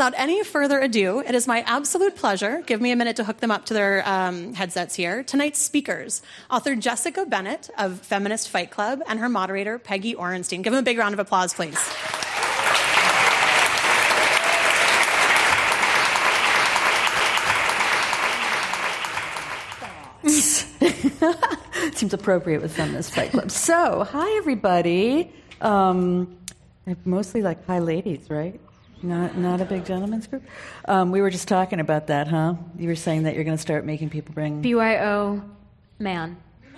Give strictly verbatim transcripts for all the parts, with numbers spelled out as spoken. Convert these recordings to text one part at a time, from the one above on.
without any further ado, it is my absolute pleasure, give me a minute to hook them up to their um, headsets here, tonight's speakers, author Jessica Bennett of Feminist Fight Club and her moderator, Peggy Orenstein. Give them a big round of applause, please. Seems appropriate with Feminist Fight Club. So, hi everybody. Um, mostly like hi ladies, right? Not not a big gentleman's group. Um, we were just talking about that, huh? You were saying that you're going to start making people bring B Y O man.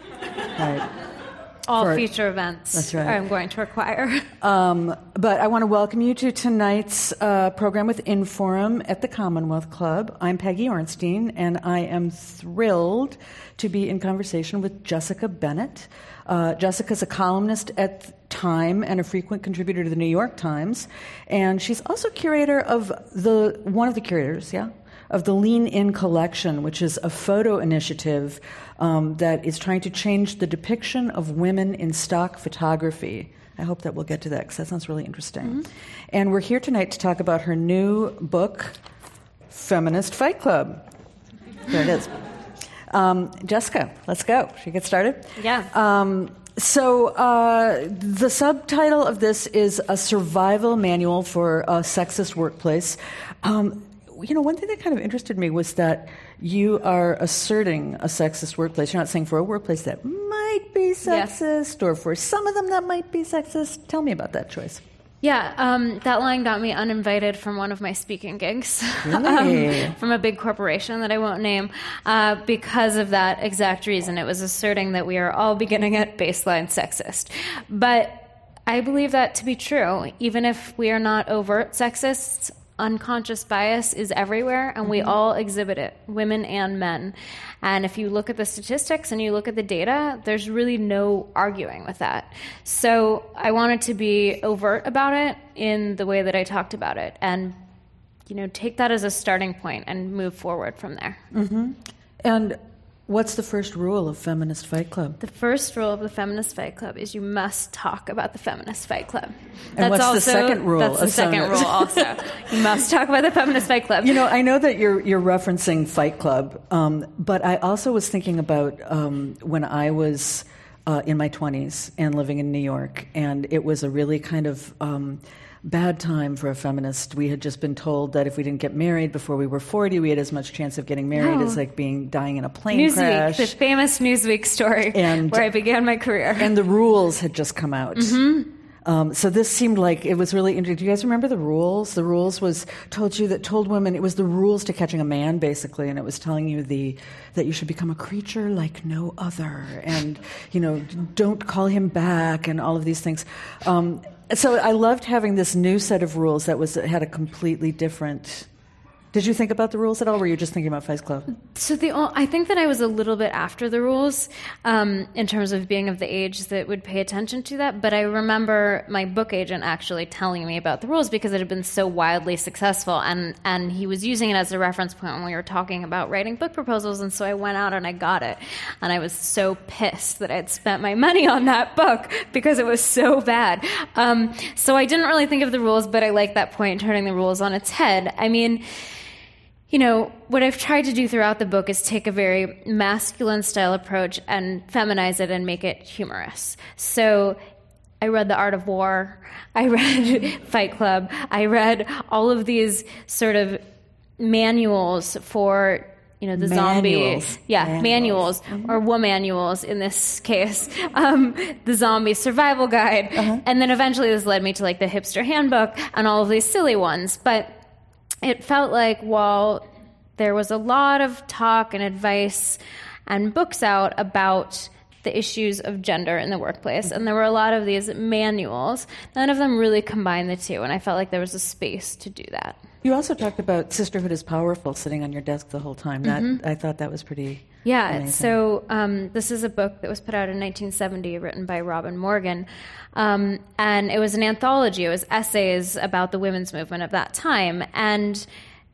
Right. All For, future events. That's right. I'm going to require. Um, but I want to welcome you to tonight's uh, program with Inforum at the Commonwealth Club. I'm Peggy Orenstein, and I am thrilled to be in conversation with Jessica Bennett. Uh, Jessica's a columnist at Time and a frequent contributor to the New York Times, and she's also curator of the one of the curators, yeah, of the Lean In Collection, which is a photo initiative um, that is trying to change the depiction of women in stock photography. I hope that we'll get to that because that sounds really interesting. Mm-hmm. And we're here tonight to talk about her new book, Feminist Fight Club. There it is. Um, Jessica, let's go. Should we get started? Yeah. Um, so uh, the subtitle of this is A Survival Manual for a Sexist Workplace. Um, you know, one thing that kind of interested me was that you are asserting a sexist workplace. You're not saying for a workplace that might be sexist, yeah, or for some of them that might be sexist. Tell me about that choice. Yeah, um, that line got me uninvited from one of my speaking gigs, really? um, from a big corporation that I won't name, uh, because of that exact reason. It was asserting that we are all beginning at baseline sexist. But I believe that to be true. Even if we are not overt sexists, unconscious bias is everywhere, and mm-hmm. we all exhibit it, women and men. And if you look at the statistics and you look at the data, there's really no arguing with that. So I wanted to be overt about it in the way that I talked about it, and you know, take that as a starting point and move forward from there. Mm-hmm. And what's the first rule of Feminist Fight Club? The first rule of the Feminist Fight Club is you must talk about the Feminist Fight Club. And that's what's also, the second rule? That's the of second feminist? rule also. You must talk about the Feminist Fight Club. You know, I know that you're you're referencing Fight Club, um, but I also was thinking about um, when I was uh, in my twenties and living in New York, and it was a really kind of Um, bad time for a feminist. We had just been told that if we didn't get married before we were forty, we had as much chance of getting married oh. as like being dying in a plane Newsweek, crash. the famous Newsweek story and, where I began my career. And the rules had just come out. Mm-hmm. Um, so this seemed like it was really interesting. Do you guys remember the rules? The rules was told you that told women it was the rules to catching a man, basically, and it was telling you the that you should become a creature like no other, and you know, don't call him back, and all of these things. Um, So I loved having this new set of rules that was had a completely different. Did you think about the rules at all, or were you just thinking about Fight Club? So the I think that I was a little bit after the rules um, in terms of being of the age that would pay attention to that. But I remember my book agent actually telling me about the rules because it had been so wildly successful, and and he was using it as a reference point when we were talking about writing book proposals. And so I went out and I got it, and I was so pissed that I'd spent my money on that book because it was so bad. Um, so I didn't really think of the rules, but I like that point, turning the rules on its head. I mean, you know, what I've tried to do throughout the book is take a very masculine style approach and feminize it and make it humorous. So I read The Art of War, I read Fight Club, I read all of these sort of manuals for, you know, the manuals. zombie, yeah, manuals, manuals mm-hmm. or womanuals in this case, um, the zombie survival guide. Uh-huh. And then eventually this led me to like the hipster handbook and all of these silly ones. But it felt like while there was a lot of talk and advice and books out about the issues of gender in the workplace, and there were a lot of these manuals, none of them really combined the two, and I felt like there was a space to do that. You also talked about Sisterhood is Powerful sitting on your desk the whole time. That mm-hmm. I thought that was pretty Yeah, amazing. so um, this is a book that was put out in nineteen seventy, written by Robin Morgan, um, and it was an anthology. It was essays about the women's movement of that time, and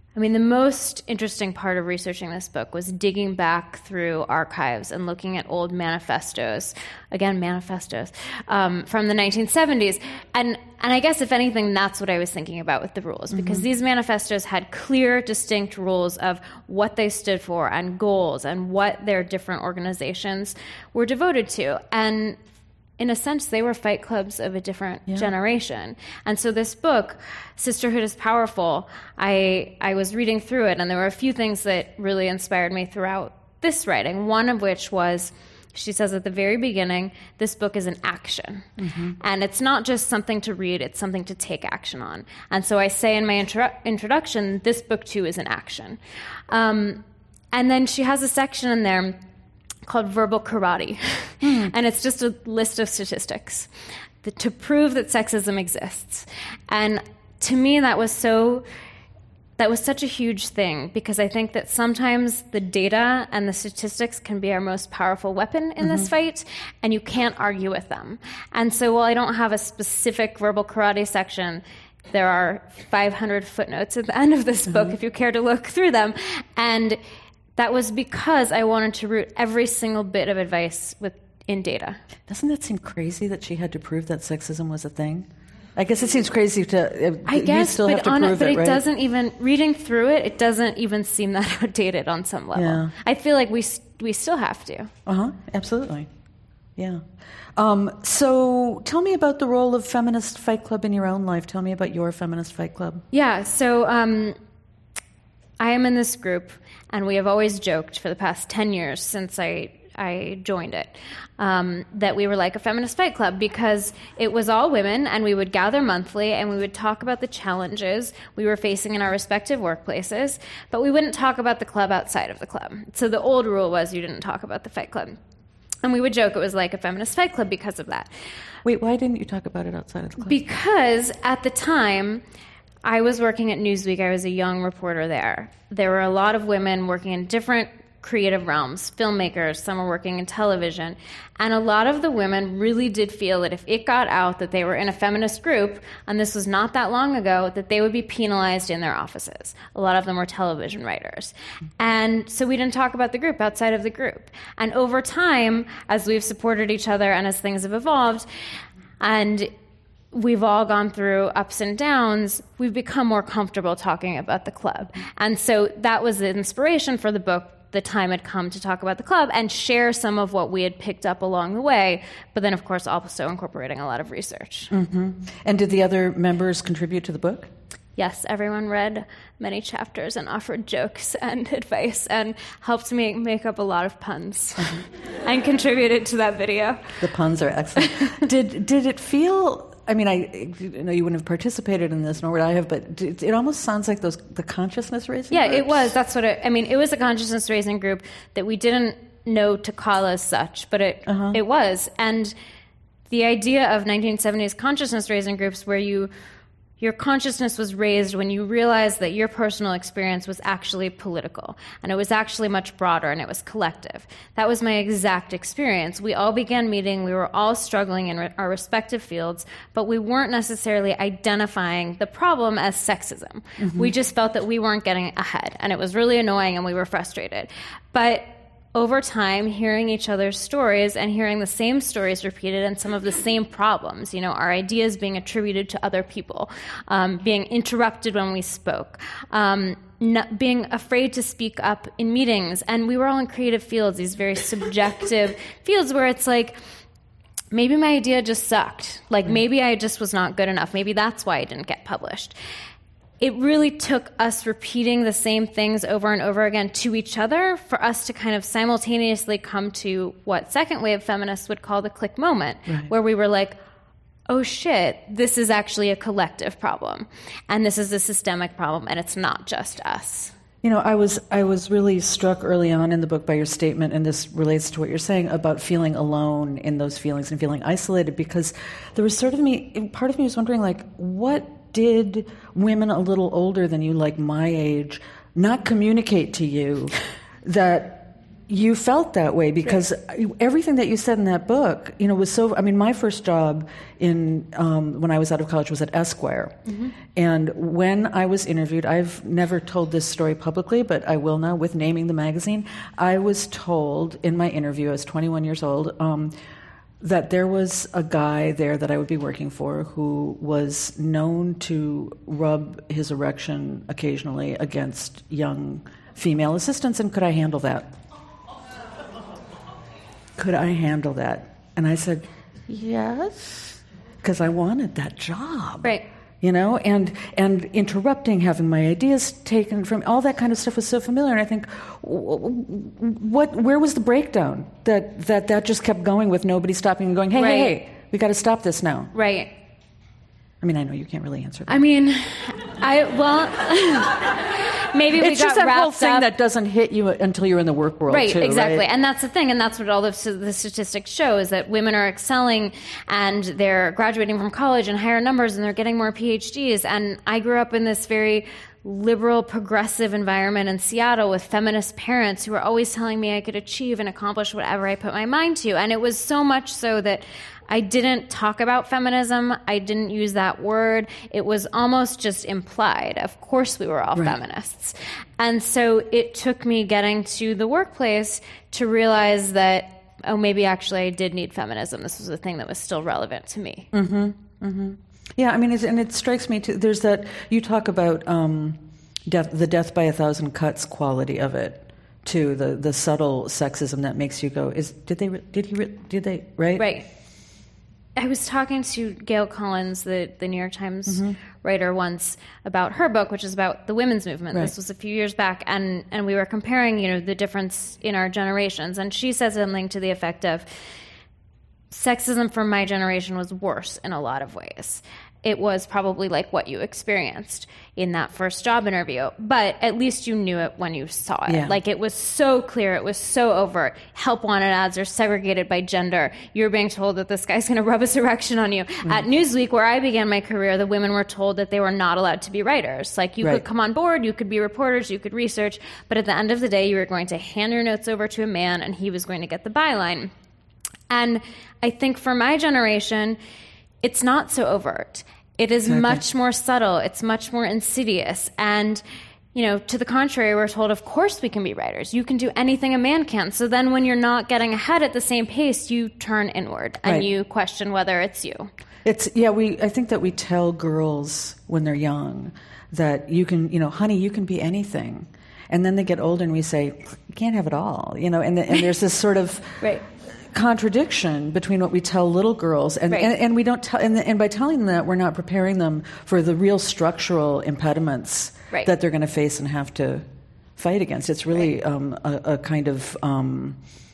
I mean, the most interesting part of researching this book was digging back through archives and looking at old manifestos, again, manifestos, um, from the nineteen seventies. And and I guess, if anything, that's what I was thinking about with the rules, because mm-hmm. these manifestos had clear, distinct rules of what they stood for and goals and what their different organizations were devoted to. And in a sense, they were fight clubs of a different yeah. generation. And so this book, Sisterhood is Powerful, I I was reading through it, and there were a few things that really inspired me throughout this writing, one of which was, she says at the very beginning, this book is an action. Mm-hmm. And it's not just something to read, it's something to take action on. And so I say in my intro- introduction, this book too is an action. Um, and then she has a section in there called Verbal Karate. Mm. And it's just a list of statistics that, to prove that sexism exists. And to me, that was so, that was such a huge thing, because I think that sometimes the data and the statistics can be our most powerful weapon in mm-hmm. this fight, and you can't argue with them. And so while I don't have a specific Verbal Karate section, there are five hundred footnotes at the end of this mm-hmm. book, if you care to look through them. And that was because I wanted to root every single bit of advice with in data. Doesn't that seem crazy that she had to prove that sexism was a thing? I guess it seems crazy to. Uh, I guess, you still but have to on prove it, but it, it right? doesn't even. Reading through it, it doesn't even seem that outdated on some level. Yeah. I feel like we we still have to. Uh huh. Absolutely. Yeah. Um, so tell me about the role of Feminist Fight Club in your own life. Tell me about your Feminist Fight Club. Yeah. So um, I am in this group, and we have always joked for the past ten years since I. I joined it, um, that we were like a feminist fight club, because it was all women, and we would gather monthly and we would talk about the challenges we were facing in our respective workplaces, but we wouldn't talk about the club outside of the club. So the old rule was you didn't talk about the fight club. And we would joke it was like a feminist fight club because of that. Wait, why didn't you talk about it outside of the club? Because at the time, I was working at Newsweek. I was a young reporter there. There were a lot of women working in different creative realms, filmmakers, some were working in television, and a lot of the women really did feel that if it got out that they were in a feminist group, and this was not that long ago, that they would be penalized in their offices. A lot of them were television writers. And so we didn't talk about the group outside of the group. And over time, as we've supported each other and as things have evolved, and we've all gone through ups and downs, we've become more comfortable talking about the club. And so that was the inspiration for the book. The time had come to talk about the club and share some of what we had picked up along the way, but then, of course, also incorporating a lot of research. Mm-hmm. And did the other members contribute to the book? Yes, everyone read many chapters and offered jokes and advice and helped me make up a lot of puns mm-hmm. and contributed to that video. The puns are excellent. did did it feel... I mean, I you know you wouldn't have participated in this, nor would I have, but it, it almost sounds like those the consciousness raising. Yeah, groups. It was. That's what it. I mean, it was a consciousness raising group that we didn't know to call as such, but it uh-huh. it was. And the idea of nineteen seventies consciousness raising groups, where you your consciousness was raised when you realized that your personal experience was actually political, and it was actually much broader, and it was collective. That was my exact experience. We all began meeting, we were all struggling in re- our respective fields, but we weren't necessarily identifying the problem as sexism. Mm-hmm. We just felt that we weren't getting ahead, and it was really annoying, and we were frustrated. But over time, hearing each other's stories and hearing the same stories repeated and some of the same problems, you know, our ideas being attributed to other people, um, being interrupted when we spoke, um, not being afraid to speak up in meetings. And we were all in creative fields, these very subjective fields where it's like, maybe my idea just sucked. Like, maybe I just was not good enough. Maybe that's why it didn't get published. It really took us repeating the same things over and over again to each other for us to kind of simultaneously come to what second wave feminists would call the click moment, right. where we were like, oh shit, this is actually a collective problem, and this is a systemic problem, and it's not just us. You know, I was I was really struck early on in the book by your statement, and this relates to what you're saying about feeling alone in those feelings and feeling isolated, because there was sort of me, part of me was wondering, like, what did women a little older than you, like my age, not communicate to you that you felt that way because everything that you said in that book, you know, was so. I mean, my first job in um, when I was out of college was at Esquire, mm-hmm. and when I was interviewed, I've never told this story publicly, but I will now with naming the magazine. I was told in my interview, I was twenty-one years old, um, that there was a guy there that I would be working for who was known to rub his erection occasionally against young female assistants, and could I handle that? Could I handle that? And I said, yes, because I wanted that job. Right. You know, and and interrupting, having my ideas taken from, all that kind of stuff was so familiar. And I think, what? Where was the breakdown that that, that just kept going with nobody stopping and going, hey, right. hey, hey, we got to stop this now. Right. I mean, I know you can't really answer that. I mean, I, well, maybe we it's got just that wrapped whole thing up. that doesn't hit you until you're in the work world, right, too, exactly. right? And that's the thing, and that's what all of the statistics show, is that women are excelling, and they're graduating from college in higher numbers, and they're getting more P H Ds. And I grew up in this very liberal, progressive environment in Seattle with feminist parents who were always telling me I could achieve and accomplish whatever I put my mind to. And it was so much so that I didn't talk about feminism. I didn't use that word. It was almost just implied. Of course we were all right. feminists. And so it took me getting to the workplace to realize that, oh, maybe actually I did need feminism. This was a thing that was still relevant to me. Mm-hmm. Mm-hmm. Yeah, I mean, it's, and it strikes me too. There's that, you talk about um, death, the death by a thousand cuts quality of it, too. The the subtle sexism that makes you go, is did they did he did they right right. I was talking to Gail Collins, the, the New York Times mm-hmm. writer, once about her book, which is about the women's movement. Right. This was a few years back, and, and we were comparing, you know, the difference in our generations. And she said something to the effect of, sexism from my generation was worse in a lot of ways. It was probably like what you experienced in that first job interview, but at least you knew it when you saw it. Yeah. Like, it was so clear, it was so overt. Help wanted ads are segregated by gender. You're being told that this guy's going to rub his erection on you. Mm. At Newsweek, where I began my career, the women were told that they were not allowed to be writers. Like, you right. could come on board, you could be reporters, you could research, but at the end of the day, you were going to hand your notes over to a man, and he was going to get the byline. And I think for my generation, it's not so overt. It is okay. much more subtle. It's much more insidious. And, you know, to the contrary, we're told, of course we can be writers. You can do anything a man can. So then when you're not getting ahead at the same pace, you turn inward and right. you question whether it's you. It's, yeah, we, I think that we tell girls when they're young that you can, you know, honey, you can be anything. And then they get older and we say, you can't have it all, you know, and, the, and there's this sort of... right. contradiction between what we tell little girls and, right. and, and we don't tell and, and by telling them that, we're not preparing them for the real structural impediments right. that they're going to face and have to fight against. It's really right. um, a, a kind of um,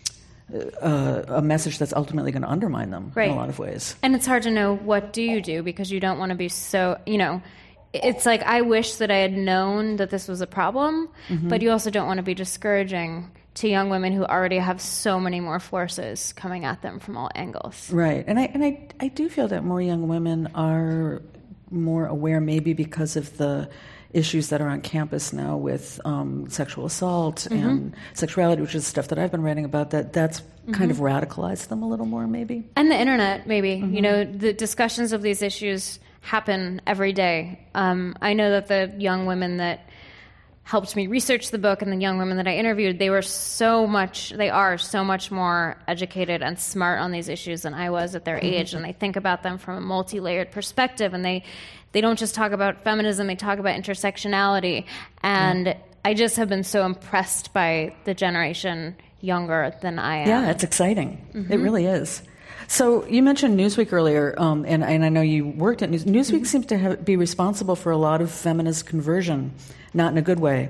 uh, a message that's ultimately going to undermine them right. in a lot of ways. And it's hard to know what do you do, because you don't want to be so, you know, it's like, I wish that I had known that this was a problem, mm-hmm. but you also don't want to be discouraging to young women who already have so many more forces coming at them from all angles. Right. And I and I, I do feel that more young women are more aware, maybe because of the issues that are on campus now with um, sexual assault mm-hmm. and sexuality, which is stuff that I've been writing about, that that's mm-hmm. kind of radicalized them a little more, maybe. And the internet, maybe. Mm-hmm. You know, the discussions of these issues happen every day. Um, I know that the young women that helped me research the book and the young women that I interviewed, they were so much, they are so much more educated and smart on these issues than I was at their mm-hmm. age. And they think about them from a multi-layered perspective. And they, they don't just talk about feminism, they talk about intersectionality. And yeah. I just have been so impressed by the generation younger than I am. Yeah, it's exciting. Mm-hmm. It really is. So you mentioned Newsweek earlier, um, and, and I know you worked at News- Newsweek. Mm-hmm. seems to have, be responsible for a lot of feminist conversion, not in a good way.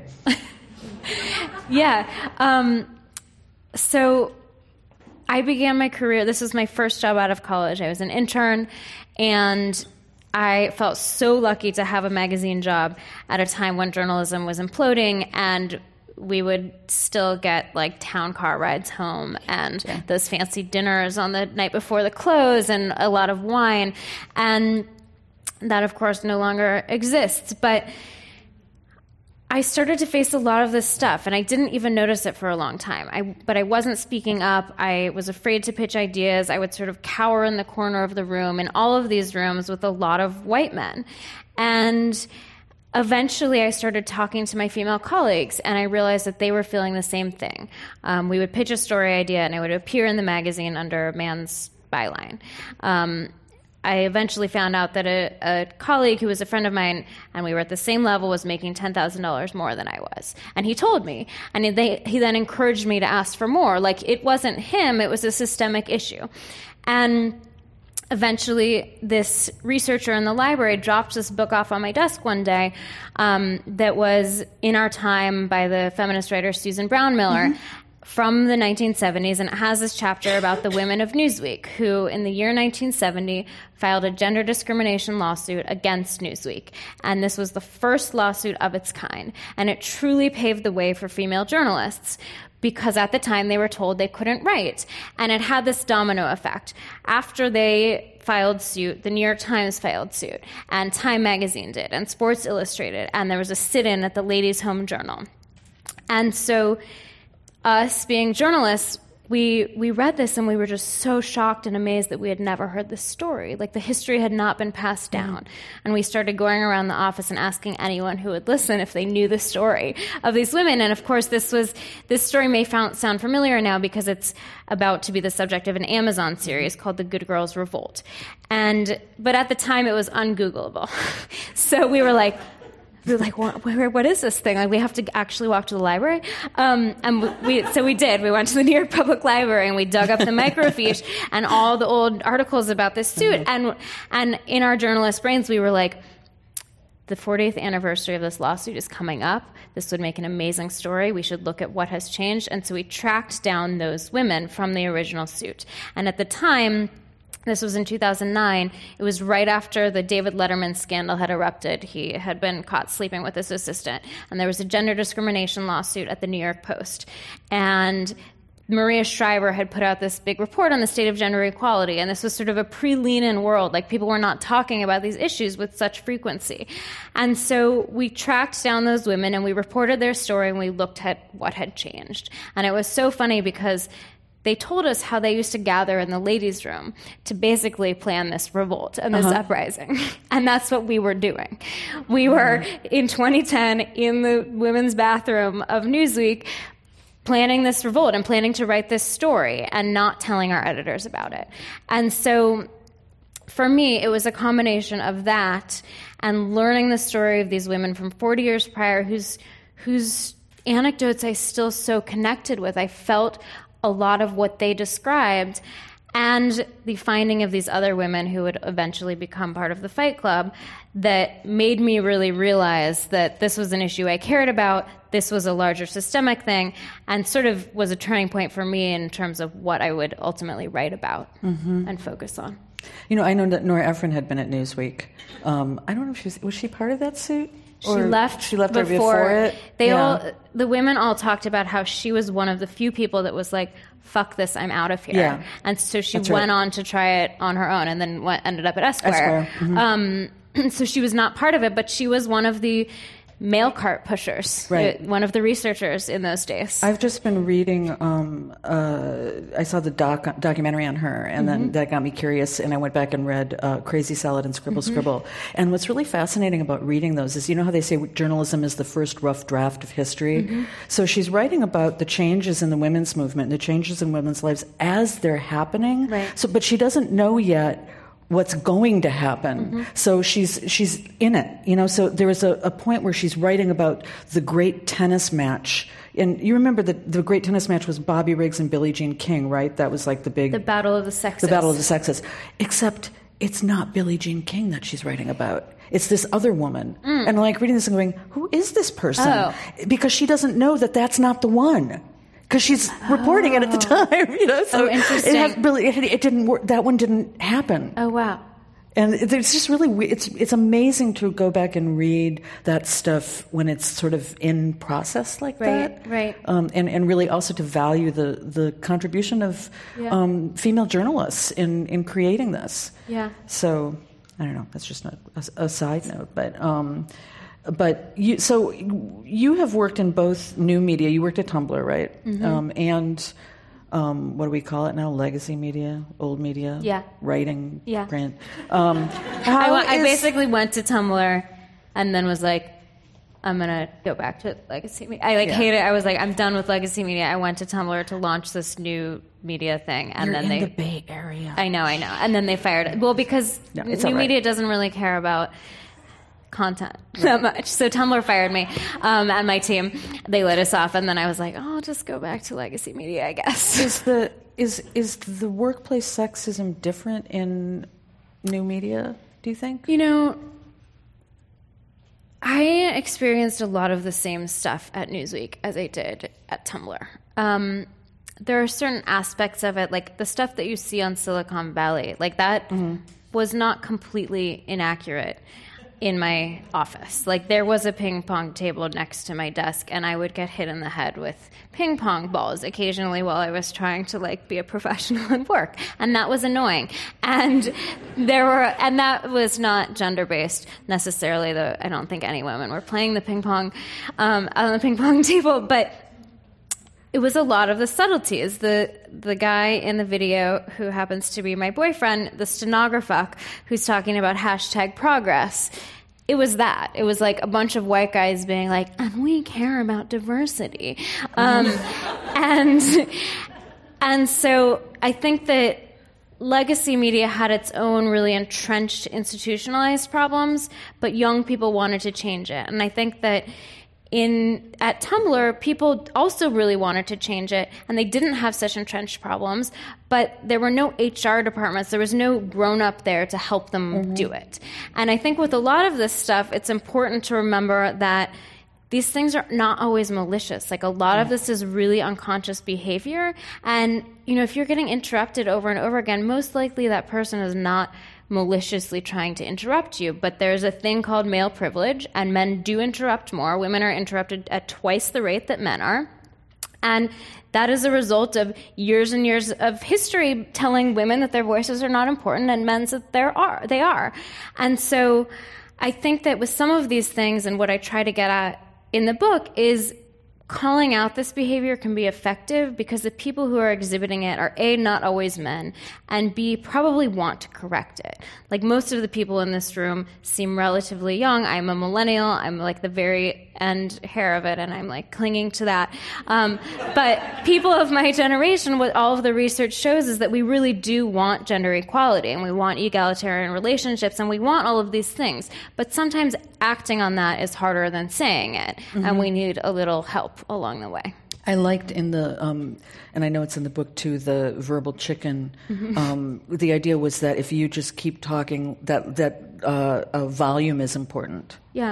yeah. Um, so I began my career. This was my first job out of college. I was an intern, and I felt so lucky to have a magazine job at a time when journalism was imploding, and we would still get like town car rides home and yeah. those fancy dinners on the night before the close and a lot of wine. And that, of course, no longer exists. But I I started to face a lot of this stuff, and I didn't even notice it for a long time. I, but I wasn't speaking up. I was afraid to pitch ideas. I would sort of cower in the corner of the room, in all of these rooms with a lot of white men. And eventually I started talking to my female colleagues, and I realized that they were feeling the same thing. Um, we would pitch a story idea, and it would appear in the magazine under a man's byline. Um, I eventually found out that a, a colleague who was a friend of mine, and we were at the same level, was making ten thousand dollars more than I was. And he told me. And he, they, he then encouraged me to ask for more. Like, it wasn't him, it was a systemic issue. And eventually, this researcher in the library dropped this book off on my desk one day um, that was In Our Time by the feminist writer Susan Brown Miller. Mm-hmm. From the nineteen seventies, and it has this chapter about the women of Newsweek, who in the year nineteen seventy filed a gender discrimination lawsuit against Newsweek. And this was the first lawsuit of its kind. And it truly paved the way for female journalists, because at the time they were told they couldn't write. And it had this domino effect. After they filed suit, the New York Times filed suit, and Time Magazine did, and Sports Illustrated, and there was a sit-in at the Ladies' Home Journal. And so us being journalists, we we read this and we were just so shocked and amazed that we had never heard this story. Like, the history had not been passed down. Mm. And we started going around the office and asking anyone who would listen if they knew the story of these women. And of course, this was this story may found, sound familiar now because it's about to be the subject of an Amazon series called The Good Girls Revolt. And but at the time, it was ungoogleable. So we were like, We were like, what, what is this thing? Like, we have to actually walk to the library? Um, and we, so we did. We went to the New York Public Library, and we dug up the microfiche and all the old articles about this suit. And, and in our journalist brains, we were like, the fortieth anniversary of this lawsuit is coming up. This would make an amazing story. We should look at what has changed. And so we tracked down those women from the original suit. And at the time, this was in two thousand nine. It was right after the David Letterman scandal had erupted. He had been caught sleeping with his assistant. And there was a gender discrimination lawsuit at the New York Post. And Maria Shriver had put out this big report on the state of gender equality. And this was sort of a pre-Lenin world. Like, people were not talking about these issues with such frequency. And so we tracked down those women, and we reported their story, and we looked at what had changed. And it was so funny because they told us how they used to gather in the ladies' room to basically plan this revolt and this uh-huh. uprising. And that's what we were doing. We were, in twenty ten, in the women's bathroom of Newsweek, planning this revolt and planning to write this story and not telling our editors about it. And so for me, it was a combination of that and learning the story of these women from forty years prior whose whose anecdotes I still so connected with. I felt a lot of what they described, and the finding of these other women who would eventually become part of the Fight Club that made me really realize that this was an issue I cared about, this was a larger systemic thing, and sort of was a turning point for me in terms of what I would ultimately write about mm-hmm. and focus on. You know, I know that Nora Ephron had been at Newsweek. Um, I don't know if she was, was she part of that suit? She left. She left before, before it. They yeah. all, the women all talked about how she was one of the few people that was like, "Fuck this, I'm out of here." Yeah. And so she That's went right. on to try it on her own, and then went, ended up at Esquire. Esquire. Mm-hmm. Um, so she was not part of it, but she was one of the mail cart pushers, right. one of the researchers in those days. I've just been reading, um, uh, I saw the doc, documentary on her, and mm-hmm. then that got me curious, and I went back and read uh, Crazy Salad and Scribble mm-hmm. Scribble. And what's really fascinating about reading those is, you know how they say journalism is the first rough draft of history? Mm-hmm. So she's writing about the changes in the women's movement, the changes in women's lives as they're happening. Right. So, but she doesn't know yet what's going to happen. Mm-hmm. So she's she's in it, you know. So there was a, a point where she's writing about the great tennis match. And you remember that the great tennis match was Bobby Riggs and Billie Jean King, right? That was like the big... The Battle of the Sexes. The Battle of the Sexes. Except it's not Billie Jean King that she's writing about. It's this other woman. Mm. And like reading this and going, who is this person? Oh. Because she doesn't know that that's not the one. Because she's reporting oh. it at the time, you know. So oh, interesting. It, has, really, it, it didn't work. That one didn't happen. Oh wow! And it's just really it's it's amazing to go back and read that stuff when it's sort of in process like right, that. Right. Um, and and really also to value the the contribution of yeah. um, female journalists in in creating this. Yeah. So I don't know. That's just a, a, a side note, but. Um, But you, so you have worked in both new media. You worked at Tumblr, right? Mm-hmm. Um, and um, what do we call it now? Legacy media, old media, yeah, writing, yeah. print. Um, I, is... I basically went to Tumblr, and then was like, I'm gonna go back to legacy media. I like yeah. hate it. I was like, I'm done with legacy media. I went to Tumblr to launch this new media thing, and You're then in they the Bay Area. I know, I know, and then they fired it. Well, because no, new right. media doesn't really care about content right. that much. So Tumblr fired me um, and my team. They let us off, and then I was like, oh, I'll just go back to legacy media, I guess. Is the is is the workplace sexism different in new media? Do you think? You know, I experienced a lot of the same stuff at Newsweek as I did at Tumblr. Um, there are certain aspects of it, like the stuff that you see on Silicon Valley, like that mm-hmm. was not completely inaccurate in my office. Like there was a ping pong table next to my desk, and I would get hit in the head with ping pong balls occasionally while I was trying to like be a professional at work, and that was annoying. And there were, and that was not gender based necessarily. Though I don't think any women were playing the ping pong um, on the ping pong table, but it was a lot of the subtleties. The the guy in the video who happens to be my boyfriend, the stenographer, who's talking about hashtag progress. It was that. It was like a bunch of white guys being like, and we care about diversity. Um, and and so I think that legacy media had its own really entrenched, institutionalized problems, but young people wanted to change it. And I think that In at Tumblr, people also really wanted to change it, and they didn't have such entrenched problems, but there were no H R departments. There was no grown-up there to help them mm-hmm. do it. And I think with a lot of this stuff, it's important to remember that these things are not always malicious. Like a lot yeah. of this is really unconscious behavior. And, you know, if you're getting interrupted over and over again, most likely that person is not maliciously trying to interrupt you. But there's a thing called male privilege, and men do interrupt more. Women are interrupted at twice the rate that men are. And that is a result of years and years of history telling women that their voices are not important and men's that there are, they are. And so I think that with some of these things, and what I try to get at in the book, is calling out this behavior can be effective because the people who are exhibiting it are A, not always men, and B, probably want to correct it. Like most of the people in this room seem relatively young. I'm a millennial. I'm like the very end hair of it, and I'm like clinging to that. Um, but people of my generation, what all of the research shows is that we really do want gender equality, and we want egalitarian relationships, and we want all of these things. But sometimes acting on that is harder than saying it, mm-hmm. and we need a little help along the way. I liked in the, um, and I know it's in the book too, the verbal chicken. Mm-hmm. Um, the idea was that if you just keep talking, that that uh, a volume is important. Yeah,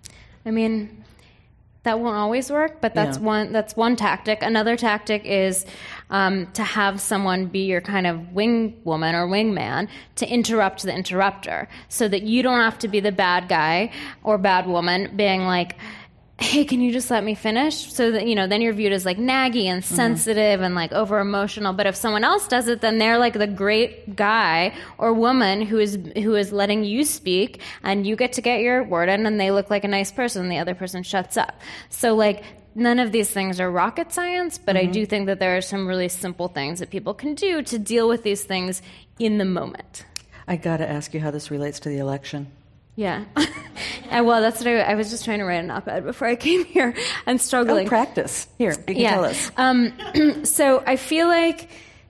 I mean, that won't always work, but that's yeah. one that's one tactic. Another tactic is um, to have someone be your kind of wing woman or wing man to interrupt the interrupter, so that you don't have to be the bad guy or bad woman being like, hey, can you just let me finish? So that, you know, then you're viewed as like naggy and sensitive mm-hmm. and like over emotional. But if someone else does it, then they're like the great guy or woman who is who is letting you speak, and you get to get your word in, and they look like a nice person, and the other person shuts up. So like none of these things are rocket science, but mm-hmm. I do think that there are some really simple things that people can do to deal with these things in the moment. I got to ask you how this relates to the election. Yeah. And well, that's what I, I was just trying to write an op-ed before I came here and struggling. Oh, practice. Here, you can yeah. tell us. Um, so I feel like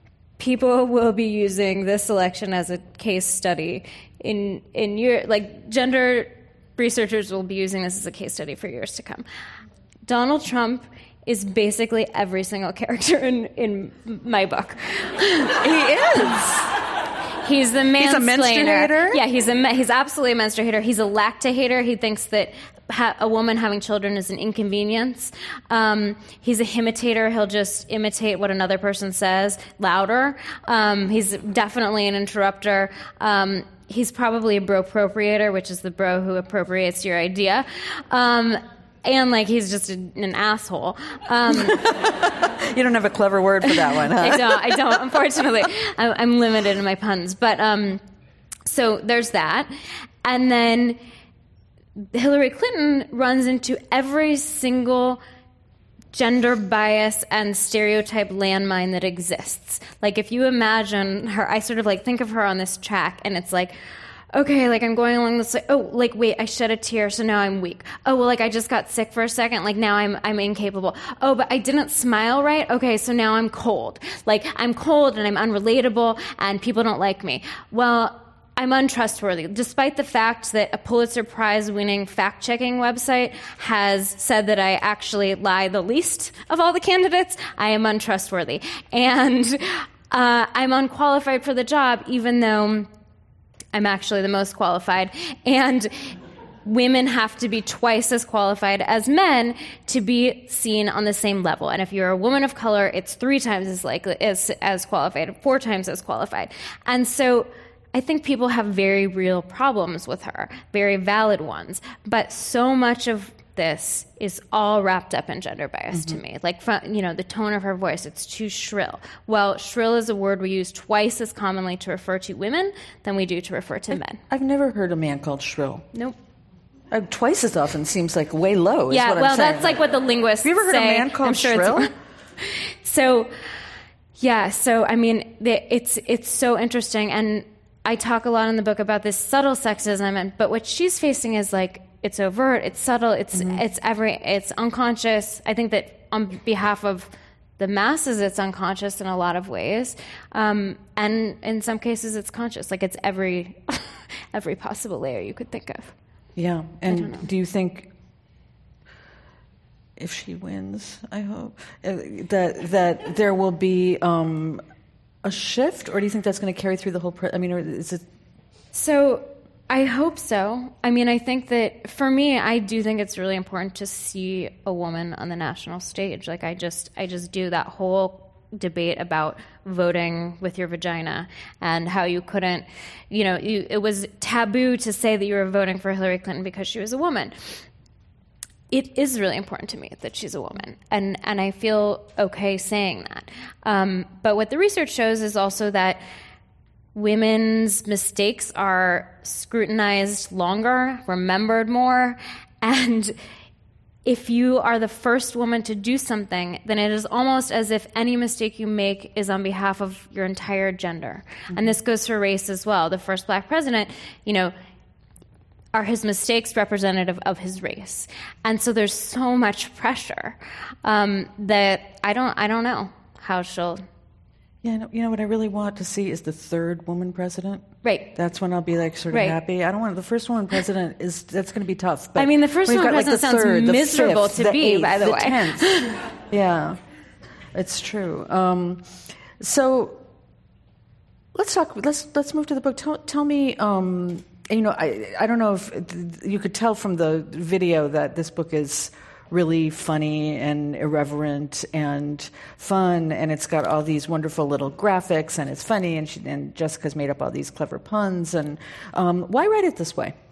people will be using this election as a case study in in your, like gender researchers will be using this as a case study for years to come. Donald Trump is basically every single character in, in my book. He is. He's the mansplainer. He's a menstruator? Yeah, he's a he's absolutely a menstruator. He's a lactator. He thinks that ha- a woman having children is an inconvenience. Um, he's a imitator. He'll just imitate what another person says louder. Um, he's definitely an interrupter. Um, he's probably a bro-appropriator, which is the bro who appropriates your idea. Um, And, like, he's just a, an asshole. Um, you don't have a clever word for that one, huh? I don't, I don't, unfortunately. I'm, I'm limited in my puns. But, um, so there's that. And then Hillary Clinton runs into every single gender bias and stereotype landmine that exists. Like, if you imagine her, I sort of like think of her on this track, and it's like, okay, like I'm going along this, oh, like, wait, I shed a tear, so now I'm weak. Oh, well, like I just got sick for a second, like now I'm I'm incapable. Oh, but I didn't smile right, okay, so now I'm cold. Like, I'm cold and I'm unrelatable and people don't like me. Well, I'm untrustworthy. Despite the fact that a Pulitzer Prize-winning fact-checking website has said that I actually lie the least of all the candidates, I am untrustworthy. And uh, I'm unqualified for the job, even though I'm actually the most qualified. And women have to be twice as qualified as men to be seen on the same level. And if you're a woman of color, it's three times as likely as, as qualified, four times as qualified. And so I think people have very real problems with her, very valid ones. But so much of this is all wrapped up in gender bias mm-hmm. to me. Like, you know, the tone of her voice, it's too shrill. Well, shrill is a word we use twice as commonly to refer to women than we do to refer to I've, men. I've never heard a man called shrill. Nope. Uh, twice as often seems like way low. Is yeah, what well, I'm saying. that's like what the linguists say. Have you ever heard say. a man called I'm sure shrill? It's, so, yeah, so, I mean, it's it's so interesting. And I talk a lot in the book about this subtle sexism, and but what she's facing is like, it's overt, it's subtle, it's mm-hmm. it's every it's unconscious. I think that on behalf of the masses, it's unconscious in a lot of ways, um, and in some cases, it's conscious. Like, it's every every possible layer you could think of. Yeah, and do you think, if she wins, I hope uh, that that there will be um, a shift, or do you think that's going to carry through the whole? Pre- I mean, or is it? So I hope so. I mean, I think that for me, I do think it's really important to see a woman on the national stage. Like, I just, I just do that whole debate about voting with your vagina and how you couldn't, you know, you, it was taboo to say that you were voting for Hillary Clinton because she was a woman. It is really important to me that she's a woman, and, and I feel okay saying that. Um, but what the research shows is also that women's mistakes are scrutinized longer, remembered more, and if you are the first woman to do something, then it is almost as if any mistake you make is on behalf of your entire gender. Mm-hmm. And this goes for race as well. The first black president, you know, are his mistakes representative of his race? And so there's so much pressure um, that I don't I don't know how she'll... Yeah, no, you know what I really want to see is the third woman president. Right. That's when I'll be like sort of right. happy. I don't want the first woman president is that's going to be tough. But I mean, the first woman got, president like, the sounds third, miserable the fifth, to the be, eighth, by the, the way. tenth. Yeah, it's true. Um, so let's talk. Let's let's move to the book. Tell, tell me. Um, you know, I I don't know if you could tell from the video that this book is really funny and irreverent and fun, and it's got all these wonderful little graphics, and it's funny, and, she, and Jessica's made up all these clever puns. And um, why write it this way?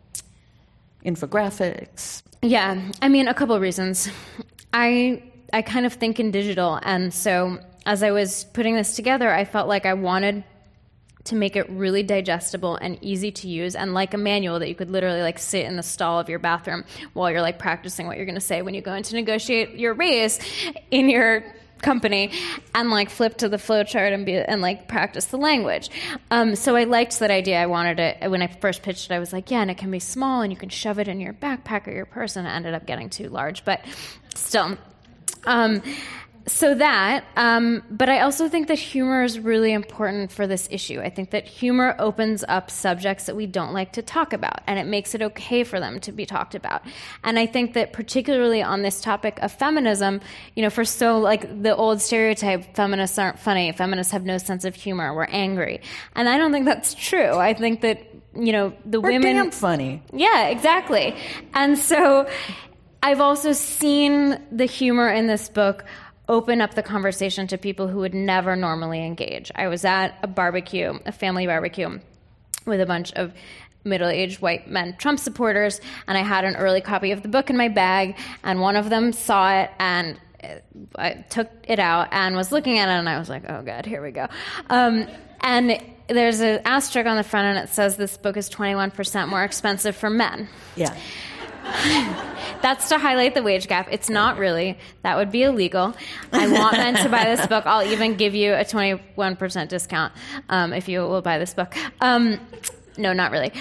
Infographics. Yeah, I mean, a couple of reasons. I I kind of think in digital, and so as I was putting this together, I felt like I wanted to make it really digestible and easy to use, and like a manual that you could literally like sit in the stall of your bathroom while you're like practicing what you're going to say when you go in to negotiate your raise in your company, and like flip to the flowchart and be and like practice the language. Um, so I liked that idea. I wanted it when I first pitched it. I was like, yeah, and it can be small, and you can shove it in your backpack or your purse. And it ended up getting too large, but still. Um, So that, um, but I also think that humor is really important for this issue. I think that humor opens up subjects that we don't like to talk about, and it makes it okay for them to be talked about. And I think that particularly on this topic of feminism, you know, for so, like, the old stereotype, feminists aren't funny, feminists have no sense of humor, we're angry. And I don't think that's true. I think that, you know, the we're women... damn funny. Yeah, exactly. And so I've also seen the humor in this book open up the conversation to people who would never normally engage. I was at a barbecue, a family barbecue, with a bunch of middle-aged white men Trump supporters, and I had an early copy of the book in my bag, and one of them saw it, and I took it out and was looking at it, and I was like, oh, God, here we go. Um, and there's an asterisk on the front, and it says this book is twenty-one percent more expensive for men. Yeah. That's to highlight the wage gap. It's not really. That would be illegal. I want men to buy this book. I'll even give you a twenty-one percent discount um, if you will buy this book. Um, no, not really.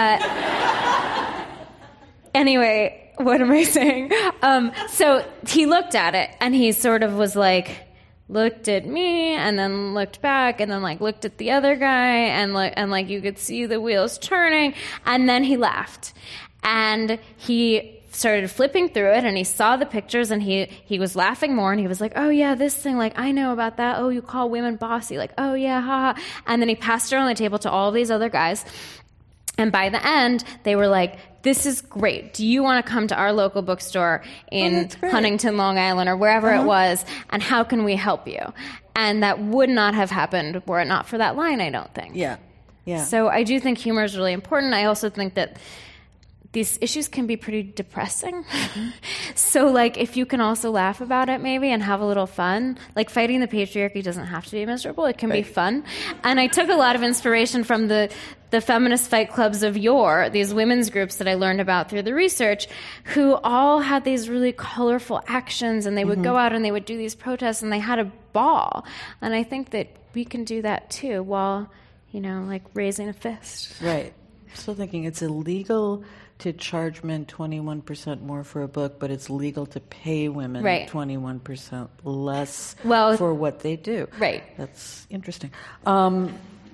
Uh, anyway, what am I saying? Um, so he looked at it, and he sort of was like, looked at me, and then looked back, and then like looked at the other guy, and like and like you could see the wheels turning, and then he laughed. And he started flipping through it, and he saw the pictures, and he, he was laughing more, and he was like, oh, yeah, this thing, like, I know about that. Oh, you call women bossy. Like, oh, yeah, haha. And then he passed it around the table to all of these other guys. And by the end, they were like, this is great. Do you want to come to our local bookstore in oh, Huntington, Long Island, or wherever uh-huh. it was, and how can we help you? And that would not have happened were it not for that line, I don't think. Yeah, yeah. So I do think humor is really important. I also think that these issues can be pretty depressing. Mm-hmm. So, like, if you can also laugh about it maybe and have a little fun, like fighting the patriarchy doesn't have to be miserable. It can right. be fun. And I took a lot of inspiration from the, the feminist fight clubs of yore, these women's groups that I learned about through the research, who all had these really colorful actions, and they would mm-hmm. go out and they would do these protests, and they had a ball. And I think that we can do that too while, you know, like raising a fist. Right. I'm still thinking it's illegal to charge men twenty-one percent more for a book, but it's legal to pay women right. twenty-one percent less well, for what they do. Right. That's interesting. Um,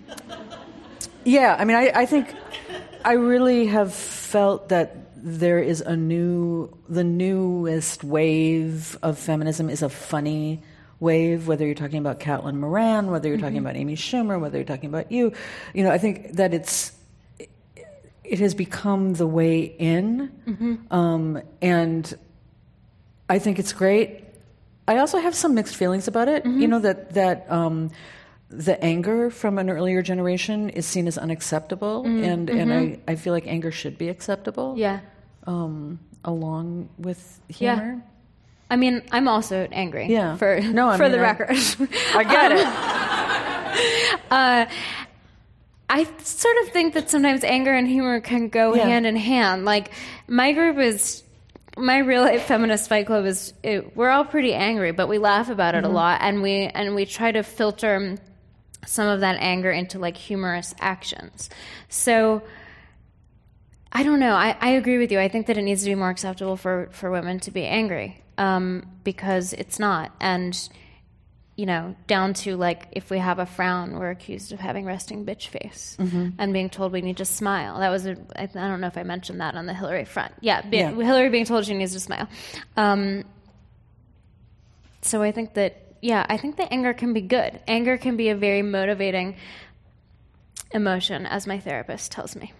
yeah, I mean, I, I think I really have felt that there is a new, the newest wave of feminism is a funny wave, whether you're talking about Caitlin Moran, whether you're mm-hmm. talking about Amy Schumer, whether you're talking about you. You know, I think that it's, it has become the way in, mm-hmm. um, and I think it's great. I also have some mixed feelings about it. Mm-hmm. You know, that that um, the anger from an earlier generation is seen as unacceptable, mm-hmm. and, and mm-hmm. I, I feel like anger should be acceptable. Yeah. Um, along with humor. Yeah. I mean, I'm also angry. Yeah. For no, I for mean, the I, record. I get um, it. uh, I sort of think that sometimes anger and humor can go yeah. hand in hand. Like, my group is, my real life feminist fight club is, it, we're all pretty angry, but we laugh about it mm-hmm. a lot, and we and we try to filter some of that anger into like humorous actions. So, I don't know. I, I agree with you. I think that it needs to be more acceptable for, for women to be angry, um, because it's not. And, you know, down to, like, if we have a frown, we're accused of having resting bitch face mm-hmm. and being told we need to smile. That was, a, I, I don't know if I mentioned that on the Hillary front. Yeah, be, yeah. Hillary being told she needs to smile. Um, so I think that, yeah, I think that anger can be good. Anger can be a very motivating emotion, as my therapist tells me.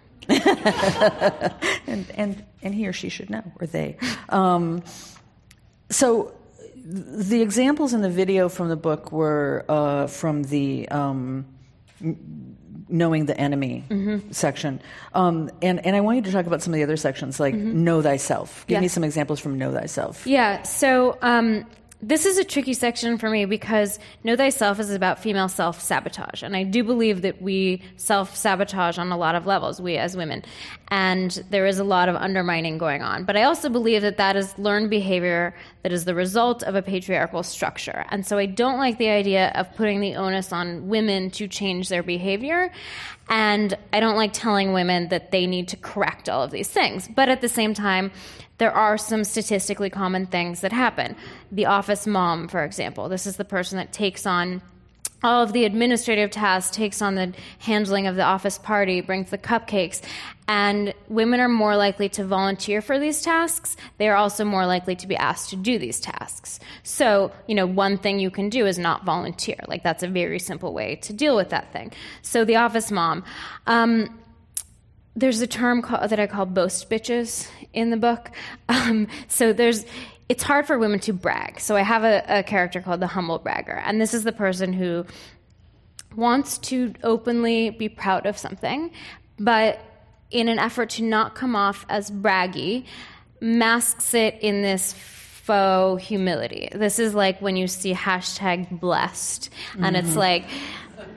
and, and, and he or she should know, or they. Um, so... The examples in the video from the book were uh, from the um, knowing the enemy mm-hmm. section. Um, and, and I want you to talk about some of the other sections, like mm-hmm. know thyself. Give yeah. me some examples from know thyself. Yeah, so um, this is a tricky section for me because know thyself is about female self-sabotage. And I do believe that we self-sabotage on a lot of levels, we as women. And there is a lot of undermining going on. But I also believe that that is learned behavior that is the result of a patriarchal structure. And so I don't like the idea of putting the onus on women to change their behavior. And I don't like telling women that they need to correct all of these things. But at the same time, there are some statistically common things that happen. The office mom, for example. This is the person that takes on all of the administrative tasks, takes on the handling of the office party, brings the cupcakes. And women are more likely to volunteer for these tasks. They are also more likely to be asked to do these tasks. So, you know, one thing you can do is not volunteer. Like, that's a very simple way to deal with that thing. So the office mom. Um, there's a term called, that I call boast bitches in the book. Um, so there's... It's hard for women to brag. So I have a, a character called the humble bragger. And this is the person who wants to openly be proud of something, but in an effort to not come off as braggy, masks it in this faux humility. This is like when you see hashtag blessed, and mm-hmm. it's like,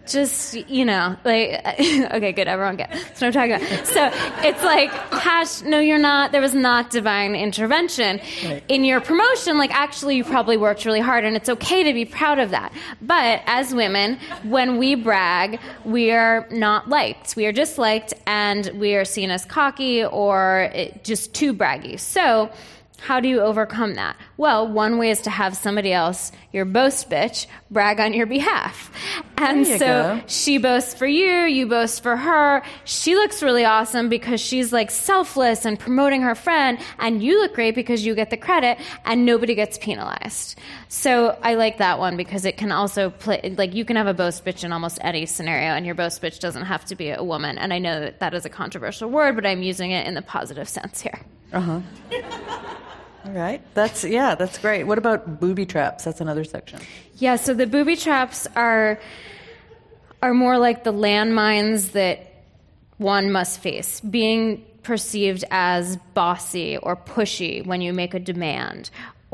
just, you know, like, okay, good, everyone gets that's what I'm talking about. So it's like, hash, no, you're not, there was not divine intervention. Right. In your promotion, like, actually, you probably worked really hard, and it's okay to be proud of that. But as women, when we brag, we are not liked. We are disliked, and we are seen as cocky or it, just too braggy. So how do you overcome that? Well, one way is to have somebody else, your boast bitch, brag on your behalf. And so go. She boasts for you, you boast for her. She looks really awesome because she's like selfless and promoting her friend, and you look great because you get the credit and nobody gets penalized. So I like that one because it can also play, like you can have a boast bitch in almost any scenario, and your boast bitch doesn't have to be a woman. And I know that that is a controversial word, but I'm using it in the positive sense here. Uh-huh. All right. That's, yeah, that's great. What about booby traps? That's another section. Yeah, so the booby traps are are more like the landmines that one must face. Being perceived as bossy or pushy when you make a demand,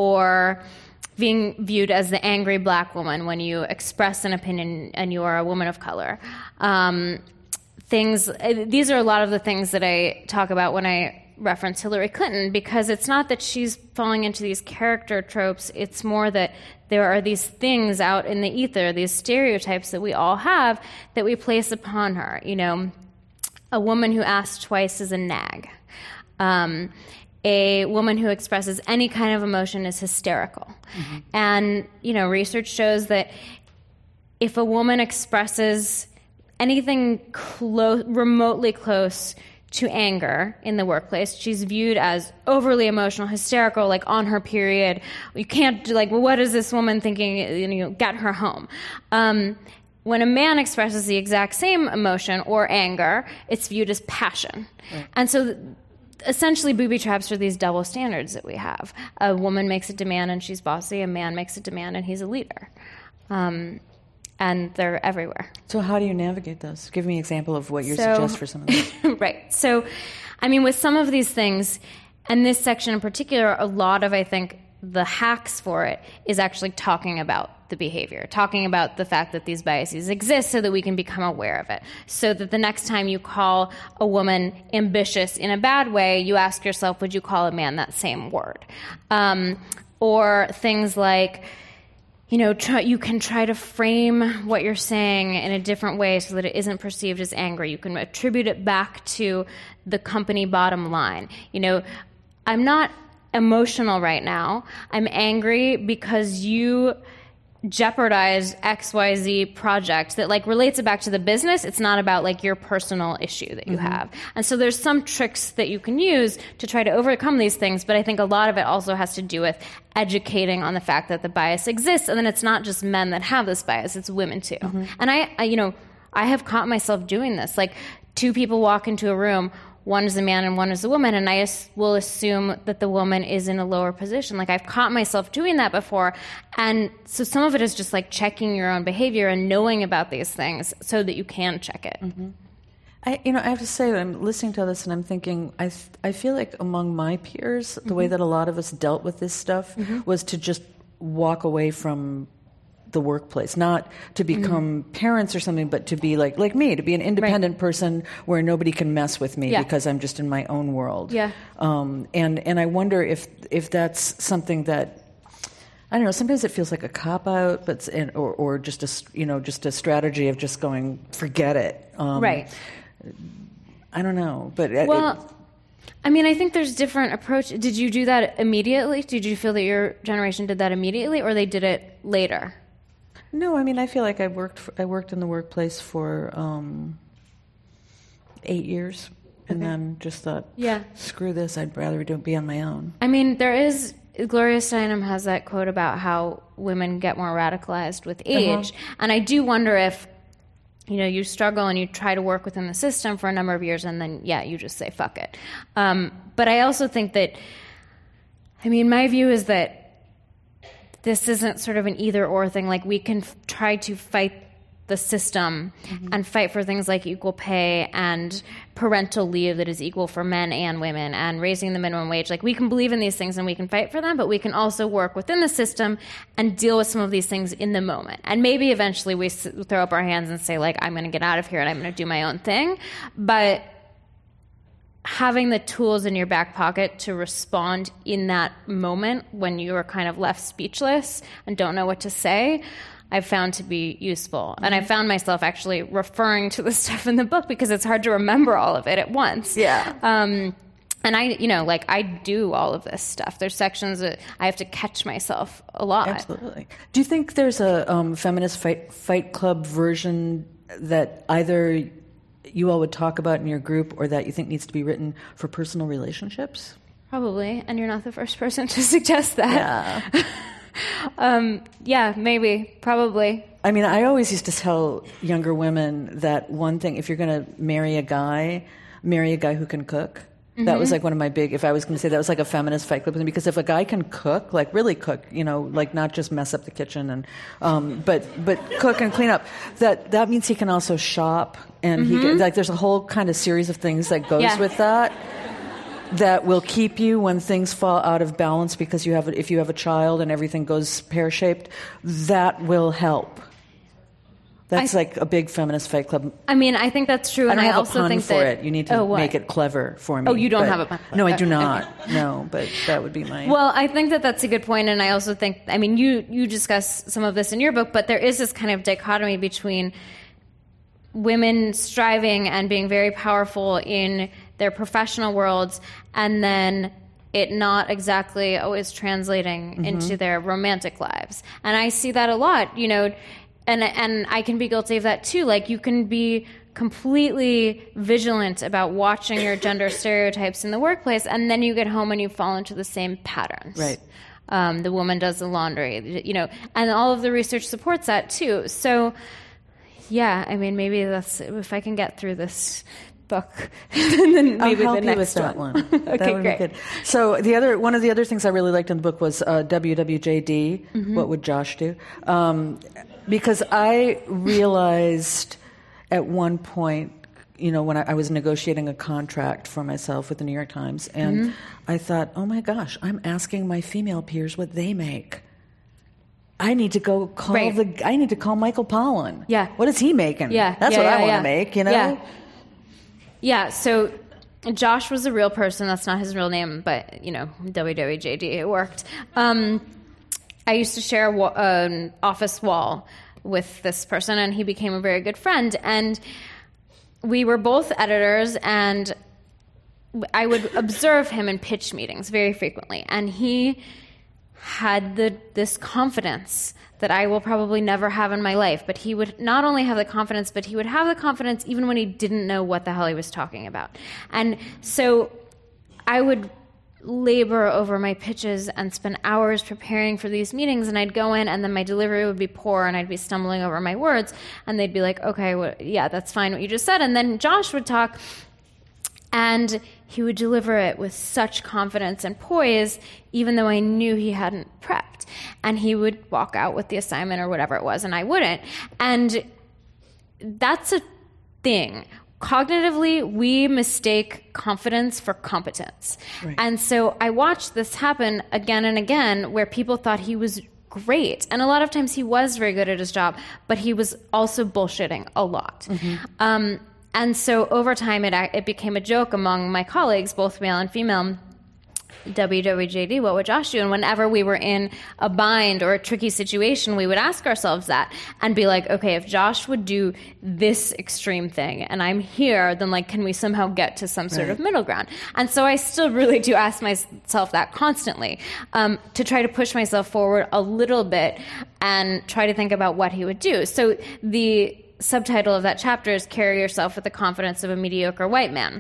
or being viewed as the angry black woman when you express an opinion and you are a woman of color. Um, things. These are a lot of the things that I talk about when I reference Hillary Clinton, because it's not that she's falling into these character tropes, it's more that there are these things out in the ether, these stereotypes that we all have that we place upon her. You know, a woman who asks twice is a nag. Um, a woman who expresses any kind of emotion is hysterical. Mm-hmm. And, you know, research shows that if a woman expresses anything close, remotely close to anger in the workplace, she's viewed as overly emotional, hysterical, like on her period. You can't do, like, well, what is this woman thinking? You know, get her home. Um, when a man expresses the exact same emotion or anger, it's viewed as passion. Right. And so th- essentially booby traps are these double standards that we have. A woman makes a demand and she's bossy. A man makes a demand and he's a leader. Um, and they're everywhere. So how do you navigate those? Give me an example of what you so, suggest for some of these. Right. So, I mean, with some of these things, and this section in particular, a lot of, I think, the hacks for it is actually talking about the behavior, talking about the fact that these biases exist so that we can become aware of it. So that the next time you call a woman ambitious in a bad way, you ask yourself, would you call a man that same word? Um, or things like, you know, try, you can try to frame what you're saying in a different way so that it isn't perceived as angry. You can attribute it back to the company bottom line. You know, I'm not emotional right now. I'm angry because you jeopardize X Y Z project that, like, relates it back to the business. It's not about, like, your personal issue that you mm-hmm. have. And so there's some tricks that you can use to try to overcome these things, but I think a lot of it also has to do with educating on the fact that the bias exists, and then it's not just men that have this bias, it's women too. Mm-hmm. And I, I, you know, I have caught myself doing this. Like, two people walk into a room, one is a man and one is a woman, and I as- will assume that the woman is in a lower position. Like, I've caught myself doing that before. And so some of it is just like checking your own behavior and knowing about these things so that you can check it. Mm-hmm. I, you know, I have to say, I'm listening to this and I'm thinking, I, I feel like among my peers, the mm-hmm. way that a lot of us dealt with this stuff mm-hmm. was to just walk away from the workplace, not to become mm-hmm. parents or something, but to be like like me, to be an independent right. person where nobody can mess with me yeah. because I'm just in my own world. Yeah. Um, and and I wonder if if that's something that, I don't know. Sometimes it feels like a cop out, but or or just a you know just a strategy of just going forget it. Um, right. I don't know, but well. It, I mean, I think there's different approach. Did you do that immediately? Did you feel that your generation did that immediately, or they did it later? No, I mean, I feel like I worked for, I worked in the workplace for um, eight years, and okay. then just thought, yeah. screw this, I'd rather do, be on my own. I mean, there is, Gloria Steinem has that quote about how women get more radicalized with age, uh-huh. and I do wonder if, you know, you struggle and you try to work within the system for a number of years, and then, yeah, you just say, fuck it. Um, but I also think that, I mean, my view is that this isn't sort of an either-or thing. Like, we can f- try to fight the system mm-hmm. and fight for things like equal pay and parental leave that is equal for men and women and raising the minimum wage. Like, we can believe in these things and we can fight for them, but we can also work within the system and deal with some of these things in the moment. And maybe eventually we throw up our hands and say, like, I'm going to get out of here and I'm going to do my own thing. But having the tools in your back pocket to respond in that moment when you are kind of left speechless and don't know what to say, I've found to be useful. Mm-hmm. And I found myself actually referring to the stuff in the book because it's hard to remember all of it at once. Yeah. Um, and I, you know, like, I do all of this stuff. There's sections that I have to catch myself a lot. Absolutely. Do you think there's a um, feminist fight, fight club version that either you all would talk about in your group or that you think needs to be written for personal relationships? Probably. And you're not the first person to suggest that. Yeah. Um, yeah, maybe, probably. I mean, I always used to tell younger women that one thing, if you're going to marry a guy, marry a guy who can cook. Mm-hmm. That was like one of my big, if I was going to say that was like a feminist fight club, because if a guy can cook, like really cook, you know, like not just mess up the kitchen and, um, but, but cook and clean up, that, that means he can also shop and mm-hmm. he can, like, there's a whole kind of series of things that goes yeah. with that. That will keep you when things fall out of balance because you have, if you have a child and everything goes pear-shaped, that will help. That's I, like a big feminist fight club. I mean, I think that's true, and I, don't I have also a pun think for that it. You need to oh, make it clever for me. Oh, you don't but, have a pun. No, I do not. No, but that would be my. Well, I think that that's a good point, and I also think, I mean, you you discuss some of this in your book, but there is this kind of dichotomy between women striving and being very powerful in their professional worlds, and then it not exactly always translating mm-hmm. into their romantic lives. And I see that a lot, you know, and and I can be guilty of that too. Like, you can be completely vigilant about watching your gender stereotypes in the workplace, and then you get home and you fall into the same patterns. Right. Um, the woman does the laundry, you know, and all of the research supports that too. So, yeah, I mean, maybe that's, if I can get through this book, and then maybe I'll help the next you with that one. one. Okay, that would great. Be good. So the other one of the other things I really liked in the book was uh, W W J D. Mm-hmm. What would Josh do? Um, because I realized at one point, you know, when I, I was negotiating a contract for myself with the New York Times, and mm-hmm. I thought, oh my gosh, I'm asking my female peers what they make. I need to go call right. the. I need to call Michael Pollan. Yeah. What is he making? Yeah. That's yeah, what yeah, I want to yeah. make. You know. Yeah. Yeah. So Josh was a real person. That's not his real name, but you know, W W J D. It worked. Um, I used to share an office wall with this person, and he became a very good friend. And we were both editors, and I would observe him in pitch meetings very frequently, and he had the this confidence that I will probably never have in my life. But he would not only have the confidence, but he would have the confidence even when he didn't know what the hell he was talking about. And so I would labor over my pitches and spend hours preparing for these meetings, and I'd go in, and then my delivery would be poor, and I'd be stumbling over my words, and they'd be like, okay, well, yeah, that's fine what you just said. And then Josh would talk, and he would deliver it with such confidence and poise, even though I knew he hadn't prepped. And he would walk out with the assignment or whatever it was, and I wouldn't. And that's a thing. Cognitively, we mistake confidence for competence. Right. And so I watched this happen again and again, where people thought he was great. And a lot of times he was very good at his job, but he was also bullshitting a lot. Mm-hmm. Um, And so over time, it it became a joke among my colleagues, both male and female. W W J D, what would Josh do? And whenever we were in a bind or a tricky situation, we would ask ourselves that and be like, okay, if Josh would do this extreme thing and I'm here, then like, can we somehow get to some sort right. of middle ground? And so I still really do ask myself that constantly, um, to try to push myself forward a little bit and try to think about what he would do. So the subtitle of that chapter is Carry Yourself with the Confidence of a Mediocre White Man.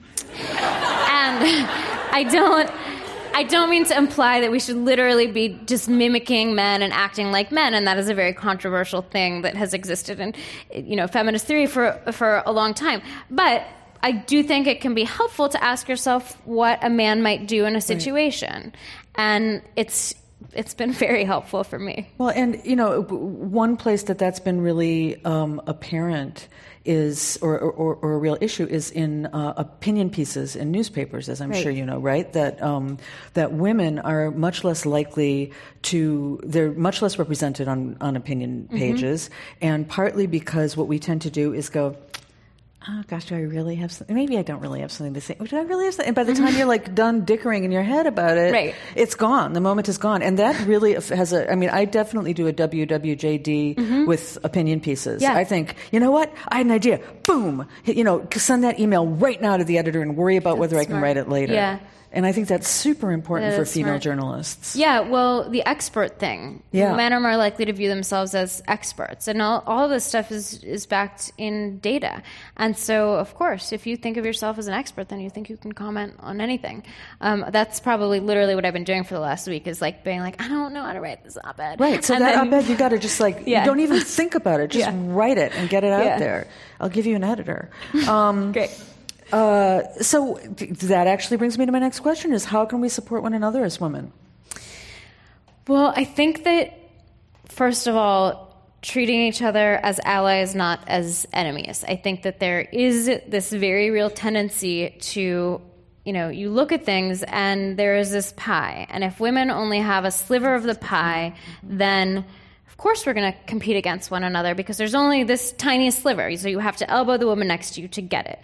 And I don't I don't mean to imply that we should literally be just mimicking men and acting like men, and that is a very controversial thing that has existed in, you know, feminist theory for for a long time. But I do think it can be helpful to ask yourself what a man might do in a situation. Right. And it's it's been very helpful for me. Well, and, you know, one place that that's been really um, apparent is, or, or, or a real issue, is in uh, opinion pieces in newspapers, as I'm right. sure you know, right? That um, that women are much less likely to, they're much less represented on, on opinion pages, mm-hmm. and partly because what we tend to do is go, oh gosh, do I really have something? Maybe I don't really have something to say. Oh, do I really have something? And by the time you're like done dickering in your head about it, right. it's gone. The moment is gone. And that really has a, I mean, I definitely do a W W J D mm-hmm. with opinion pieces. Yeah. I think, you know what? I had an idea. Boom. You know, send that email right now to the editor and worry about That's whether smart. I can write it later. Yeah. And I think that's super important that for female smart. journalists. Yeah, well, the expert thing. Yeah. Men are more likely to view themselves as experts. And all, all of this stuff is, is backed in data. And so, of course, if you think of yourself as an expert, then you think you can comment on anything. Um, that's probably literally what I've been doing for the last week, is like being like, I don't know how to write this op-ed. Right, so and that then, op-ed, you got to just like, yeah. you don't even think about it. Just yeah. write it and get it out yeah. there. I'll give you an editor. Um, Great. Uh, so th- that actually brings me to my next question, is how can we support one another as women? Well, I think that, first of all, treating each other as allies, not as enemies. I think that there is this very real tendency to, you know, you look at things and there is this pie. And if women only have a sliver of the pie, then of course we're going to compete against one another because there's only this tiny sliver. So you have to elbow the woman next to you to get it.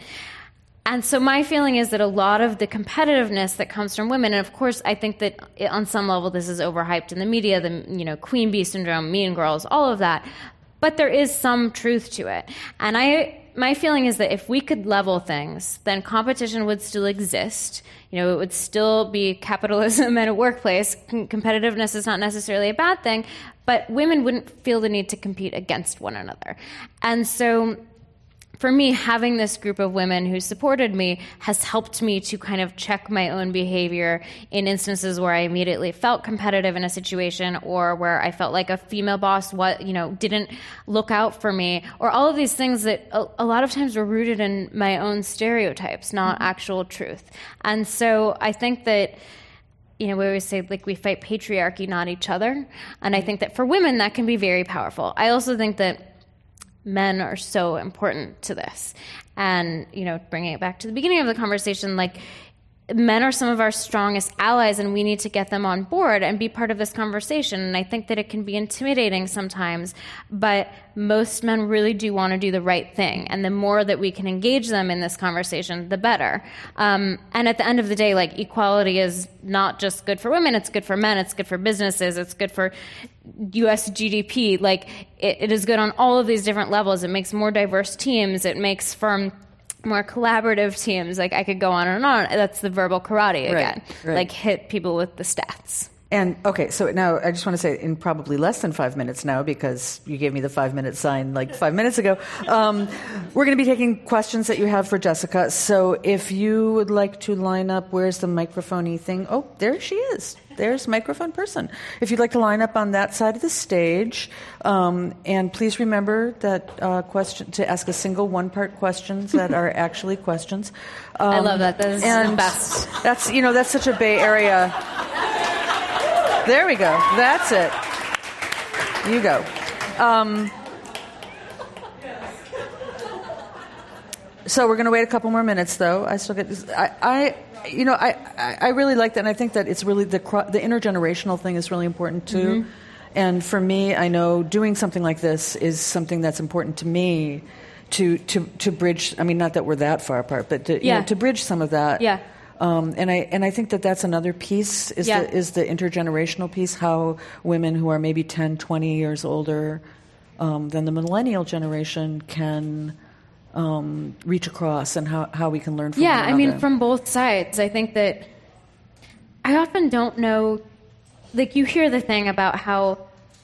And so my feeling is that a lot of the competitiveness that comes from women, and of course I think that on some level this is overhyped in the media, the, you know, Queen Bee syndrome, Mean Girls, all of that, but there is some truth to it. And I, my feeling is that if we could level things, then competition would still exist. You know, it would still be capitalism in a workplace. Com- competitiveness is not necessarily a bad thing, but women wouldn't feel the need to compete against one another. And so for me, having this group of women who supported me has helped me to kind of check my own behavior in instances where I immediately felt competitive in a situation, or where I felt like a female boss, what you know, didn't look out for me, or all of these things that a, a lot of times were rooted in my own stereotypes, not mm-hmm. actual truth. And so I think that, you know, we always say, like, we fight patriarchy, not each other. And I think that for women, that can be very powerful. I also think that men are so important to this. And, you know, bringing it back to the beginning of the conversation, like, men are some of our strongest allies, and we need to get them on board and be part of this conversation. And I think that it can be intimidating sometimes, but most men really do want to do the right thing. And the more that we can engage them in this conversation, the better. Um, and at the end of the day, like, equality is not just good for women, it's good for men, it's good for businesses, it's good for U S G D P. Like, it, it is good on all of these different levels. It makes more diverse teams. It makes for more collaborative teams. Like, I could go on and on. That's the verbal karate again. Right, right. Like, hit people with the stats. And, okay, so now I just want to say, in probably less than five minutes now, because you gave me the five-minute sign like five minutes ago, um, we're going to be taking questions that you have for Jessica. So if you would like to line up, where's the microphone-y thing? Oh, there she is. There's microphone person. If you'd like to line up on that side of the stage, um, and please remember that uh, question to ask a single one-part questions that are actually questions. Um, I love that. That is the best. That's, you know, that's such a Bay Area. There we go. That's it. You go. Um, so we're going to wait a couple more minutes, though. I still get. I, I you know, I, I really like that, and I think that it's really the the intergenerational thing is really important too. Mm-hmm. And for me, I know doing something like this is something that's important to me to to to bridge. I mean, not that we're that far apart, but to, yeah. you know, to bridge some of that. Yeah. Um, and I and I think that that's another piece is yeah. the is the intergenerational piece. How women who are maybe ten, twenty years older um, than the millennial generation can um, reach across, and how, how we can learn from yeah, one another. I mean, from both sides. I think that I often don't know. Like, you hear the thing about how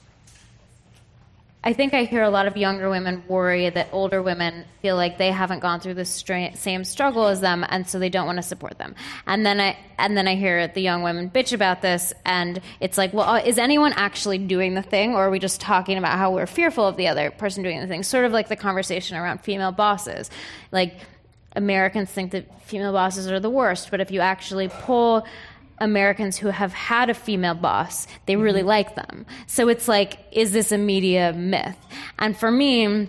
I think I hear a lot of younger women worry that older women feel like they haven't gone through the stra- same struggle as them, and so they don't want to support them. And then I and then I hear the young women bitch about this, and it's like, well, is anyone actually doing the thing, or are we just talking about how we're fearful of the other person doing the thing? Sort of like the conversation around female bosses. Like, Americans think that female bosses are the worst, but if you actually pull Americans who have had a female boss, they really mm-hmm. like them. So it's like, is this a media myth? And for me,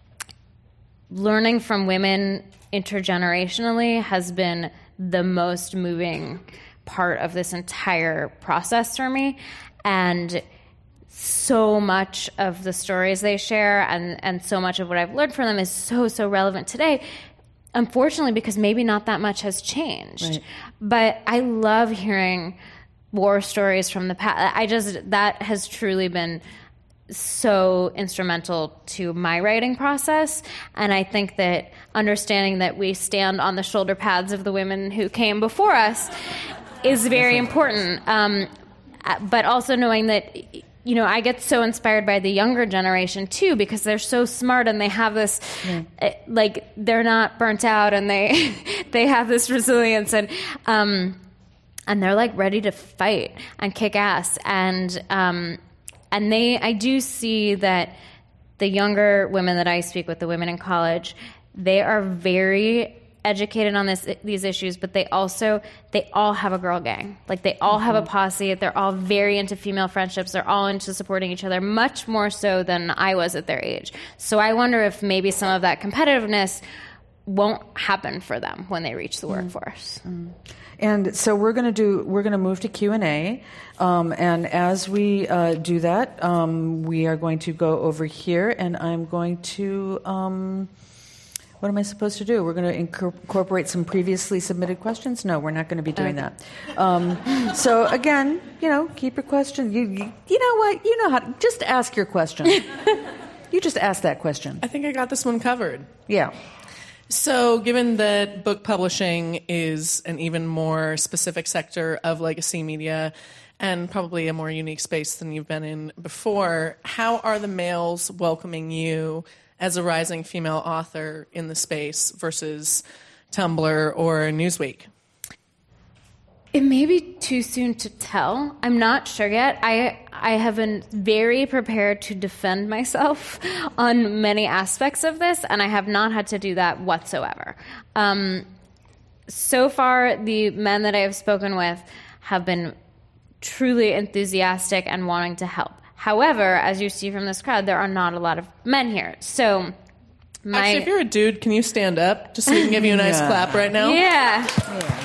learning from women intergenerationally has been the most moving part of this entire process for me. And so much of the stories they share and, and so much of what I've learned from them is so, so relevant today. Unfortunately, because maybe not that much has changed. Right. But I love hearing war stories from the past. I just, that has truly been so instrumental to my writing process. And I think that understanding that we stand on the shoulder pads of the women who came before us is very important. Um, but also knowing that, you know, I get so inspired by the younger generation too, because they're so smart and they have this, yeah. like, they're not burnt out and they they have this resilience and um, and they're like ready to fight and kick ass and um, and they I do see that the younger women that I speak with, the women in college, they are very educated on this these issues, but they also they all have a girl gang. Like they all mm-hmm. have a posse. They're all very into female friendships. They're all into supporting each other, much more so than I was at their age. So I wonder if maybe some of that competitiveness won't happen for them when they reach the mm-hmm. workforce. Mm-hmm. And so we're going to do we're going to move to Q and A, um, and as we uh, do that, um, we are going to go over here, and I'm going to. Um, What am I supposed to do? We're going to incorporate some previously submitted questions? No, we're not going to be doing okay. that. Um, so again, you know, keep your question. You, you, you know what? You know how to just ask your question. You just ask that question. I think I got this one covered. Yeah. So given that book publishing is an even more specific sector of legacy media and probably a more unique space than you've been in before, how are the males welcoming you as a rising female author in the space versus Tumblr or Newsweek? It may be too soon to tell. I'm not sure yet. I I have been very prepared to defend myself on many aspects of this, and I have not had to do that whatsoever. Um, so far, the men that I have spoken with have been truly enthusiastic and wanting to help. However, as you see from this crowd, there are not a lot of men here. So, my... Actually, if you're a dude, can you stand up just so we can give you a nice yeah. clap right now? Yeah. yeah.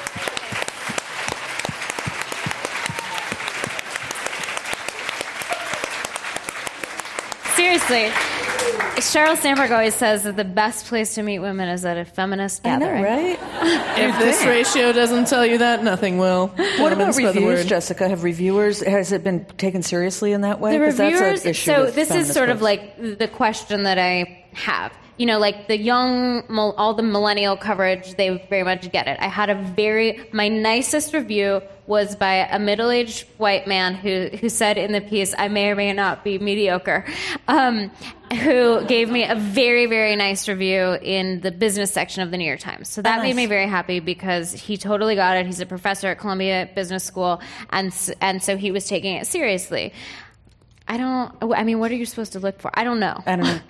Seriously. Sheryl Sandberg always says that the best place to meet women is at a feminist gathering. I know, right? If this ratio doesn't tell you that, nothing will. What about reviews, Jessica? Have reviewers, has it been taken seriously in that way? The reviewers, that's an issue so this is sort books. of like the question that I have. You know, like the young, all the millennial coverage, they very much get it. I had a very, my nicest review was by a middle-aged white man who, who said in the piece, I may or may not be mediocre, um, who gave me a very, very nice review in the business section of the New York Times. So that oh, nice. made me very happy because he totally got it. He's a professor at Columbia Business School, and and so he was taking it seriously. I don't, I mean, what are you supposed to look for? I don't know. I don't know.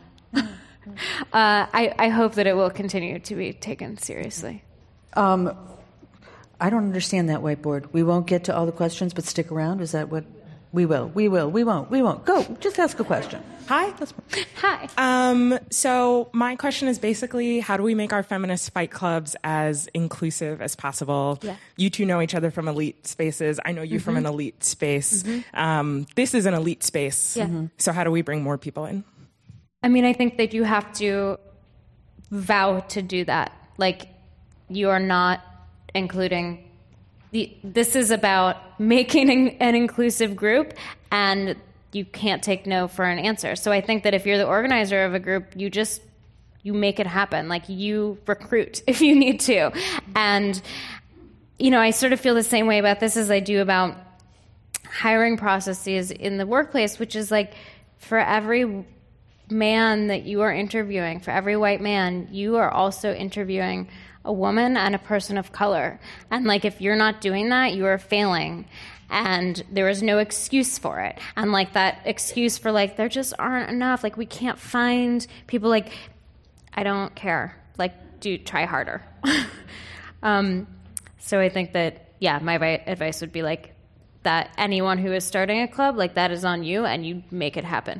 Uh, I, I hope that it will continue to be taken seriously. Um, I don't understand that whiteboard. We won't get to all the questions, but stick around. Is that what? We will. We will. We won't. We won't. Go. Just ask a question. Hi. Hi. Um, so my question is basically, how do we make our feminist fight clubs as inclusive as possible? Yeah. You two know each other from elite spaces. I know you mm-hmm. from an elite space. Mm-hmm. Um, this is an elite space. Yeah. Mm-hmm. So how do we bring more people in? I mean, I think that you have to vow to do that. Like, you are not including... The, this is about making an, an inclusive group, and you can't take no for an answer. So I think that if you're the organizer of a group, you just... you make it happen. Like, you recruit if you need to. And, you know, I sort of feel the same way about this as I do about hiring processes in the workplace, which is like, for every man that you are interviewing, for every white man, you are also interviewing a woman and a person of color. And like, if you're not doing that, you are failing. And there is no excuse for it. And like that excuse for like, there just aren't enough. Like, we can't find people. Like, I don't care. Like, do try harder. um, so I think that yeah, my vi- advice would be like that anyone who is starting a club, like that is on you, and you make it happen.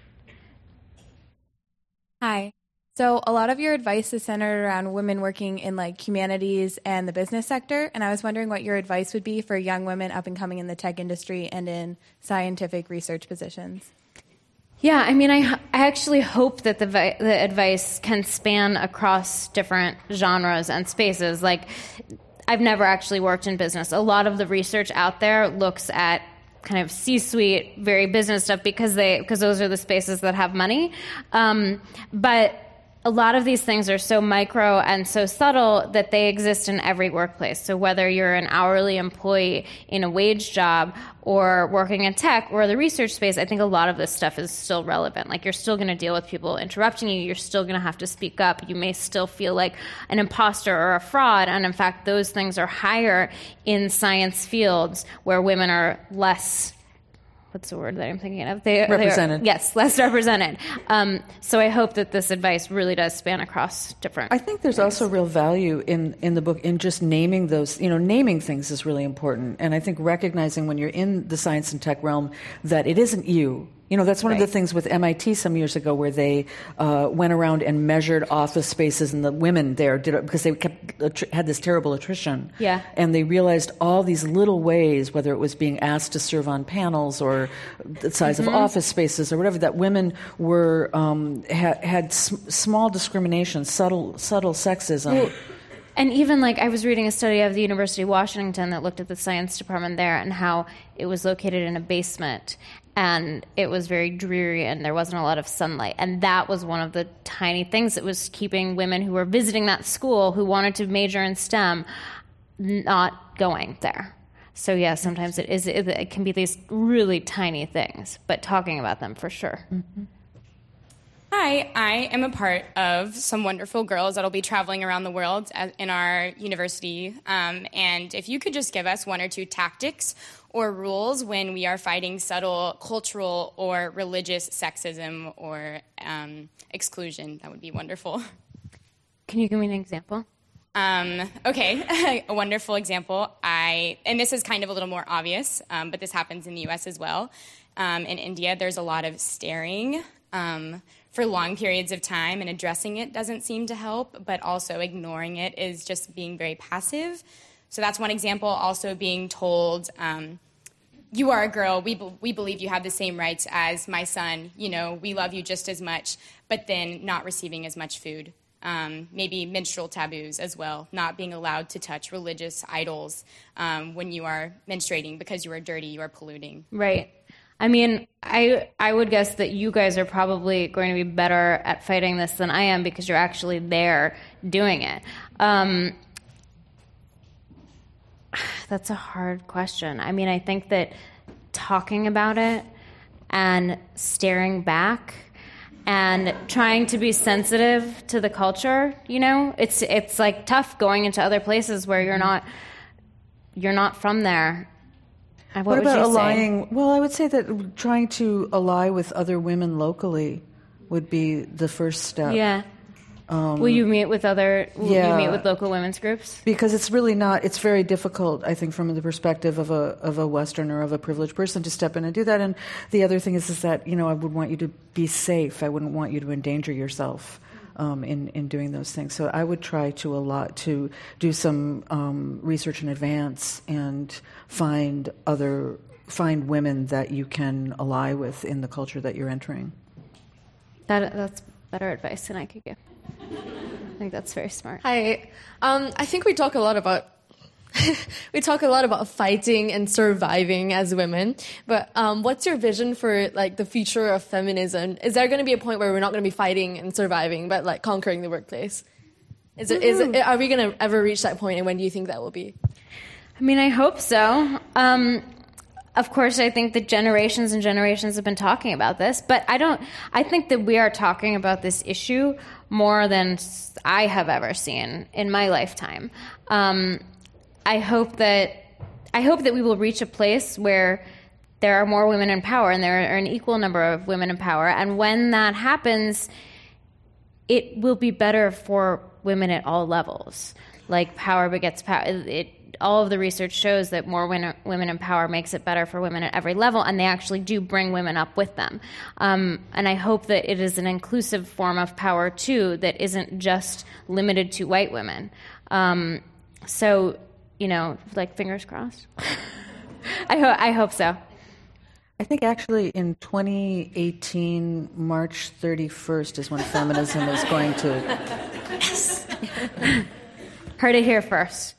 Hi. So a lot of your advice is centered around women working in like humanities and the business sector, and I was wondering what your advice would be for young women up and coming in the tech industry and in scientific research positions. Yeah, I mean, I, I actually hope that the, vi- the advice can span across different genres and spaces. Like, I've never actually worked in business. A lot of the research out there looks at kind of C-suite, very business stuff because they because those are the spaces that have money. Um, but a lot of these things are so micro and so subtle that they exist in every workplace. So whether you're an hourly employee in a wage job or working in tech or the research space, I think a lot of this stuff is still relevant. Like, you're still going to deal with people interrupting you. You're still going to have to speak up. You may still feel like an imposter or a fraud. And in fact, those things are higher in science fields where women are less What's the word that I'm thinking of? They, represented. They are, yes, less represented. Um, so I hope that this advice really does span across different. I think there's things. also real value in, in the book in just naming those, you know, naming things is really important. And I think recognizing when you're in the science and tech realm that it isn't you. You know, that's one Right. of the things with M I T some years ago where they uh, went around and measured office spaces, and the women there did it because they kept had this terrible attrition. Yeah. And they realized all these little ways, whether it was being asked to serve on panels or the size Mm-hmm. of office spaces or whatever, that women were um, ha- had s- small discrimination, subtle subtle sexism. Well, and even like I was reading a study of the University of Washington that looked at the science department there and how it was located in a basement. And it was very dreary and there wasn't a lot of sunlight. And that was one of the tiny things that was keeping women who were visiting that school who wanted to major in STEM not going there. So yeah, sometimes it is it, it can be these really tiny things, but talking about them for sure. Mm-hmm. Hi, I am a part of some wonderful girls that'll be traveling around the world as, in our university. Um, and if you could just give us one or two tactics or rules when we are fighting subtle cultural or religious sexism or um, exclusion, that would be wonderful. Can you give me an example? Um, okay, a wonderful example. I and this is kind of a little more obvious, um, but this happens in the U S as well. Um, in India, there's a lot of staring um, for long periods of time, and addressing it doesn't seem to help, but also ignoring it is just being very passive. So that's one example. Also being told, um, you are a girl, we, be- we believe you have the same rights as my son, you know, we love you just as much, but then not receiving as much food. Um, maybe menstrual taboos as well, not being allowed to touch religious idols um, when you are menstruating because you are dirty, you are polluting. Right. I mean, I I would guess that you guys are probably going to be better at fighting this than I am because you're actually there doing it. Um, that's a hard question. I mean, I think that talking about it and staring back and trying to be sensitive to the culture, you know, it's it's like tough going into other places where you're not you're not from there. What, What would about you allying? say? Well, I would say that trying to ally with other women locally would be the first step. Yeah. Will you meet with other? Will yeah. you meet with local women's groups? Because it's really not. It's very difficult, I think, from the perspective of a of a Western or of a privileged person to step in and do that. And the other thing is, is that you know, I would want you to be safe. I wouldn't want you to endanger yourself um, in in doing those things. So I would try to a lot to do some um, research in advance and find other find women that you can ally with in the culture that you're entering. That that's better advice than I could give. I think that's very smart. Hi. Um, I think we talk a lot about we talk a lot about fighting and surviving as women. But um, what's your vision for like the future of feminism? Is there going to be a point where we're not going to be fighting and surviving, but like conquering the workplace? Is it, is it, are we going to ever reach that point, and when do you think that will be? I mean, I hope so. Um, of course, I think that generations and generations have been talking about this, but I don't. I think that we are talking about this issue more than I have ever seen in my lifetime. Um, I hope that I hope that we will reach a place where there are more women in power, and there are an equal number of women in power. And when that happens, it will be better for women at all levels. Like power begets power. It, it all of the research shows that more women, women in power makes it better for women at every level, and they actually do bring women up with them. Um, and I hope that it is an inclusive form of power, too, that isn't just limited to white women. Um, so, you know, like, fingers crossed. I, ho- I hope so. I think actually in twenty eighteen, March thirty-first is when feminism is going to... Yes. Heard it here first.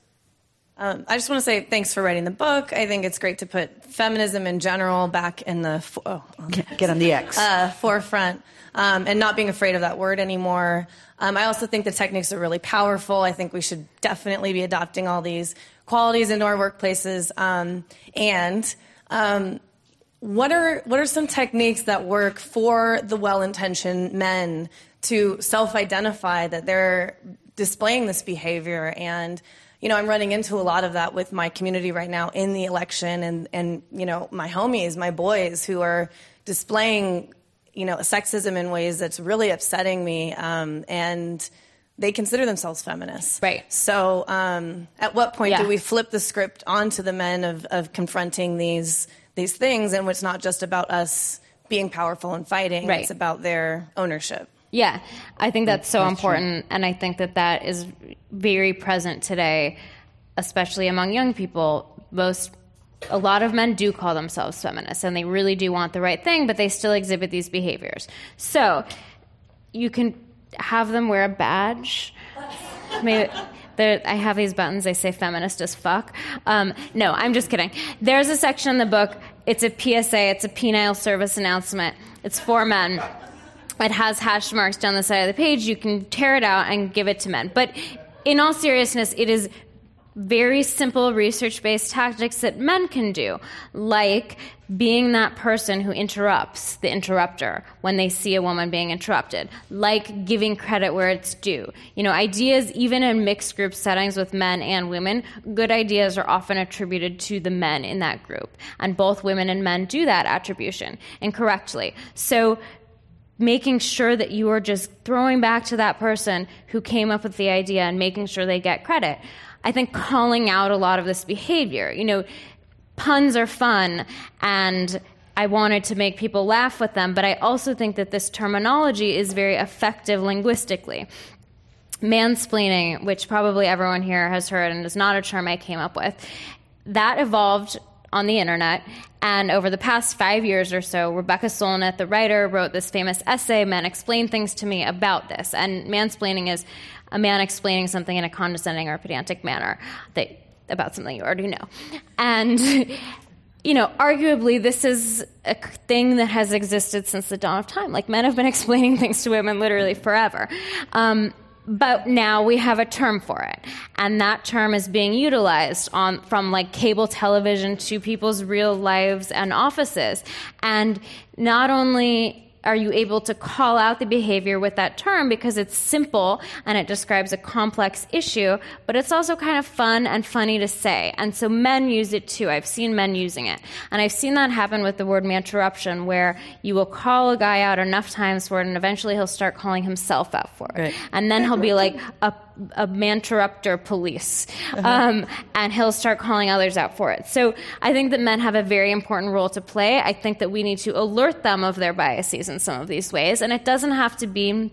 Um, I just want to say thanks for writing the book. I think it's great to put feminism in general back in the fo- oh, get, get on the X uh, forefront, um, and not being afraid of that word anymore. Um, I also think the techniques are really powerful. I think we should definitely be adopting all these qualities into our workplaces. Um, and um, what are what are some techniques that work for the well-intentioned men to self-identify that they're displaying this behavior? And you know, I'm running into a lot of that with my community right now in the election, and, and you know, my homies, my boys who are displaying, you know, sexism in ways that's really upsetting me, um, and they consider themselves feminists. Right. So um, at what point yeah. do we flip the script onto the men of, of confronting these these things, and it's not just about us being powerful and fighting, right. it's about their ownership. Yeah, I think that's so that's important, true. And I think that that is very present today, especially among young people. Most, a lot of men do call themselves feminists, and they really do want the right thing, but they still exhibit these behaviors. So you can have them wear a badge. Maybe I have these buttons. They say "feminist as fuck." Um, no, I'm just kidding. There's a section in the book. It's a P S A. It's a penile service announcement. It's for men. It has hash marks down the side of the page. You can tear it out and give it to men. But in all seriousness, it is very simple research-based tactics that men can do, like being that person who interrupts the interrupter when they see a woman being interrupted, like giving credit where it's due. You know, ideas, even in mixed group settings with men and women, good ideas are often attributed to the men in that group. And both women and men do that attribution incorrectly. So making sure that you are just throwing back to that person who came up with the idea and making sure they get credit. I think calling out a lot of this behavior. You know, puns are fun, and I wanted to make people laugh with them, but I also think that this terminology is very effective linguistically. Mansplaining, which probably everyone here has heard and is not a term I came up with, that evolved on the internet, and over the past five years or so, Rebecca Solnit, the writer, wrote this famous essay, Men Explain Things to Me, about this. And mansplaining is a man explaining something in a condescending or pedantic manner that, about something you already know. And, you know, arguably this is a thing that has existed since the dawn of time. Like, men have been explaining things to women literally forever. Um, But now we have a term for it, and that term is being utilized on from like cable television to people's real lives and offices. And not only are you able to call out the behavior with that term because it's simple and it describes a complex issue, but it's also kind of fun and funny to say. And so men use it too. I've seen men using it. And I've seen that happen with the word manterruption, where you will call a guy out enough times for it and eventually he'll start calling himself out for it. Right. And then he'll be like a, a manterrupter police. Uh-huh. Um, and he'll start calling others out for it. So I think that men have a very important role to play. I think that we need to alert them of their biases in some of these ways. And it doesn't have to be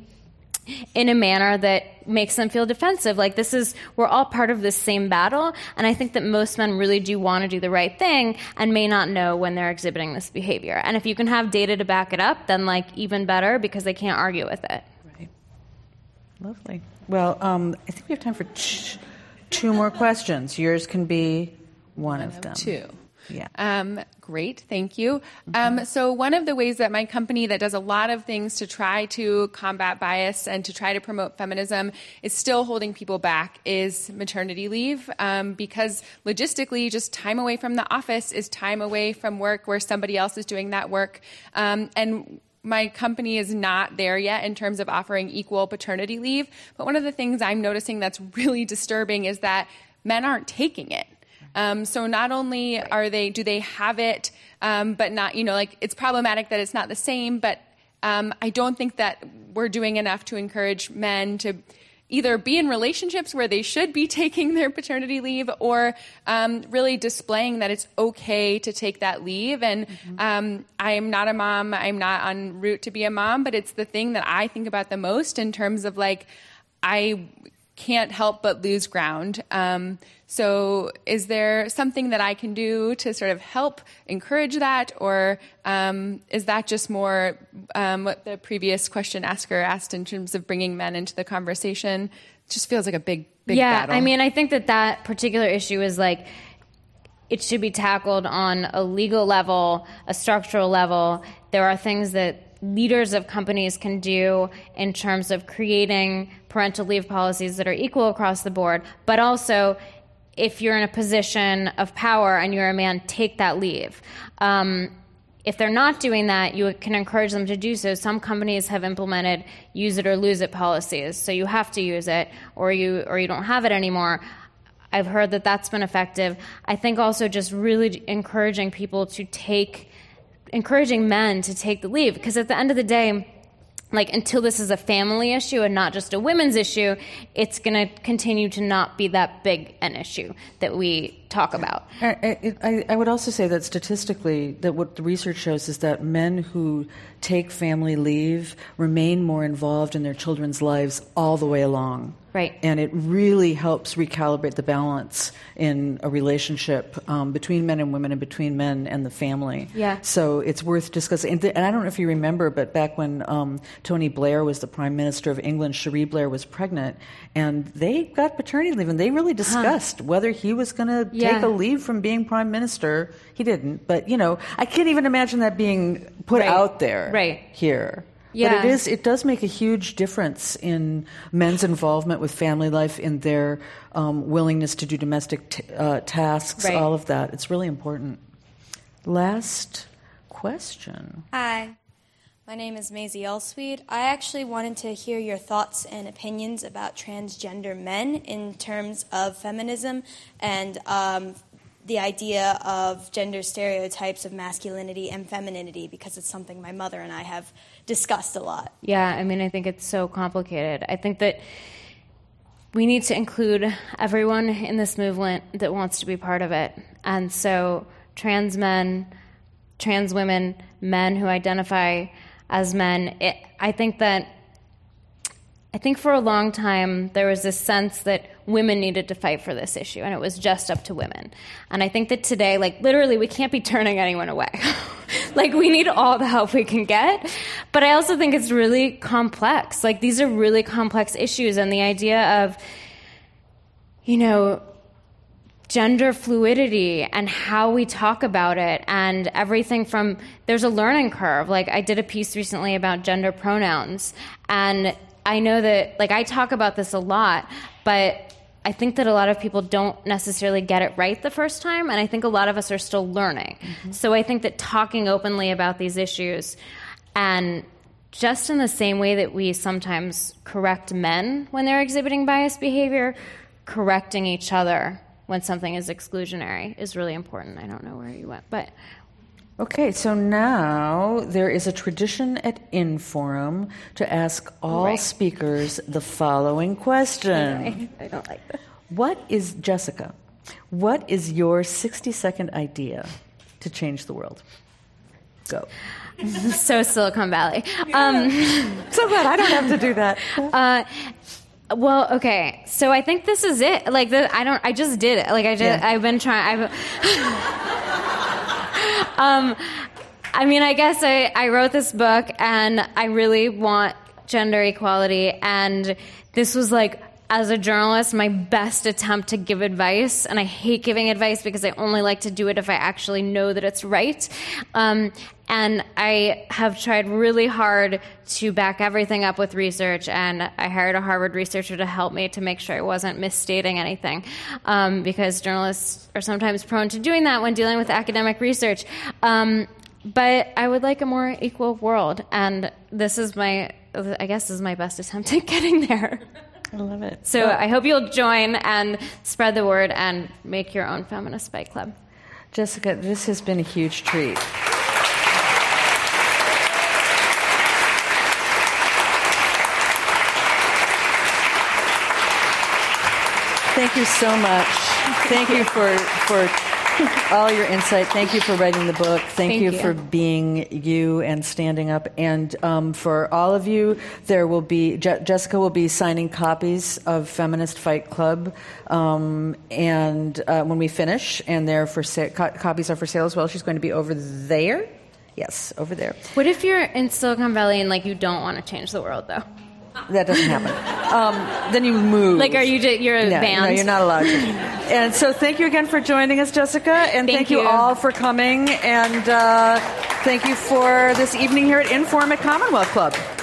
in a manner that makes them feel defensive. Like, this is, we're all part of this same battle. And I think that most men really do want to do the right thing and may not know when they're exhibiting this behavior. And if you can have data to back it up, then like even better, because they can't argue with it. Right. Lovely. Well, um, I think we have time for t- two more questions. Yours can be one of them. Two. Yeah. Um, great. Thank you. Um, so one of the ways that my company that does a lot of things to try to combat bias and to try to promote feminism is still holding people back is maternity leave, um, because logistically just time away from the office is time away from work where somebody else is doing that work. Um, and my company is not there yet in terms of offering equal paternity leave. But one of the things I'm noticing that's really disturbing is that men aren't taking it. Um, so not only are they, do they have it, um, but not, you know, like it's problematic that it's not the same, but um, I don't think that we're doing enough to encourage men to either be in relationships where they should be taking their paternity leave, or um, really displaying that it's okay to take that leave. And mm-hmm. um, I'm not a mom. I'm not en route to be a mom, but it's the thing that I think about the most in terms of like, I can't help but lose ground. Um, so is there something that I can do to sort of help encourage that? Or um, is that just more um, what the previous question asker asked in terms of bringing men into the conversation? It just feels like a big, big yeah, battle. I mean, I think that that particular issue is like, it should be tackled on a legal level, a structural level. There are things that leaders of companies can do in terms of creating parental leave policies that are equal across the board, but also if you're in a position of power and you're a man, take that leave. Um, if they're not doing that, you can encourage them to do so. Some companies have implemented use it or lose it policies, so you have to use it or you or you don't have it anymore. I've heard that that's been effective. I think also just really encouraging people to take encouraging men to take the leave, because at the end of the day, like, until this is a family issue and not just a women's issue, it's going to continue to not be that big an issue that we talk about. I, I, I would also say that statistically, that what the research shows is that men who take family leave remain more involved in their children's lives all the way along. Right. And it really helps recalibrate the balance in a relationship um, between men and women and between men and the family. Yeah. So it's worth discussing. And, th- and I don't know if you remember, but back when um, Tony Blair was the Prime Minister of England, Cherie Blair was pregnant, and they got paternity leave, and they really discussed huh. whether he was going to yeah. take a leave from being Prime Minister. He didn't. But, you know, I can't even imagine that being put right. out there right. here. Yeah. But it is. It does make a huge difference in men's involvement with family life, in their um, willingness to do domestic t- uh, tasks, right. all of that. It's really important. Last question. Hi, my name is Maisie Elsweed. I actually wanted to hear your thoughts and opinions about transgender men in terms of feminism and um, the idea of gender stereotypes of masculinity and femininity, because it's something my mother and I have discussed a lot. Yeah, I mean, I think it's so complicated. I think that we need to include everyone in this movement that wants to be part of it. And so trans men, trans women, men who identify as men, it, I think that I think for a long time there was this sense that women needed to fight for this issue, and it was just up to women. And I think that today, like, literally, we can't be turning anyone away. Like, we need all the help we can get. But I also think it's really complex. Like, these are really complex issues, and the idea of, you know, gender fluidity and how we talk about it, and everything from, there's a learning curve. Like, I did a piece recently about gender pronouns, and I know that, like, I talk about this a lot, but I think that a lot of people don't necessarily get it right the first time, and I think a lot of us are still learning. Mm-hmm. So I think that talking openly about these issues, and just in the same way that we sometimes correct men when they're exhibiting biased behavior, correcting each other when something is exclusionary is really important. I don't know where you went, but... Okay, so now there is a tradition at Inforum to ask all right. speakers the following question. I don't like this. What is, Jessica, what is your sixty-second idea to change the world? Go. So Silicon Valley. Um, so glad I don't have to do that. Uh, well, okay. So I think this is it. Like, the, I don't. I just did it. Like, I just. Yeah. I've been trying. I've. Um, I mean, I guess I, I wrote this book, and I really want gender equality, and this was, like, as a journalist, my best attempt to give advice, and I hate giving advice because I only like to do it if I actually know that it's right. Um, and I have tried really hard to back everything up with research, and I hired a Harvard researcher to help me to make sure I wasn't misstating anything, um, because journalists are sometimes prone to doing that when dealing with academic research. Um, but I would like a more equal world, and this is my, I guess this is my best attempt at getting there. I love it. So oh. I hope you'll join and spread the word and make your own feminist fight club. Jessica, this has been a huge treat. Thank you so much. Thank you for for all your insight. Thank you for writing the book. Thank, Thank you, you. for being you and standing up. And um, for all of you, there will be Je- Jessica will be signing copies of Feminist Fight Club, um, and uh, when we finish, and they're for sa- co- copies are for sale as well. She's going to be over there. Yes, over there. What if you're in Silicon Valley and like you don't want to change the world though? That doesn't happen. Um, then you move. Like, are you ju- you're a no, band? No, you're not allowed to. And so thank you again for joining us, Jessica. And thank, Thank you. you. all for coming. And uh, thank you for this evening here at Inform at Commonwealth Club.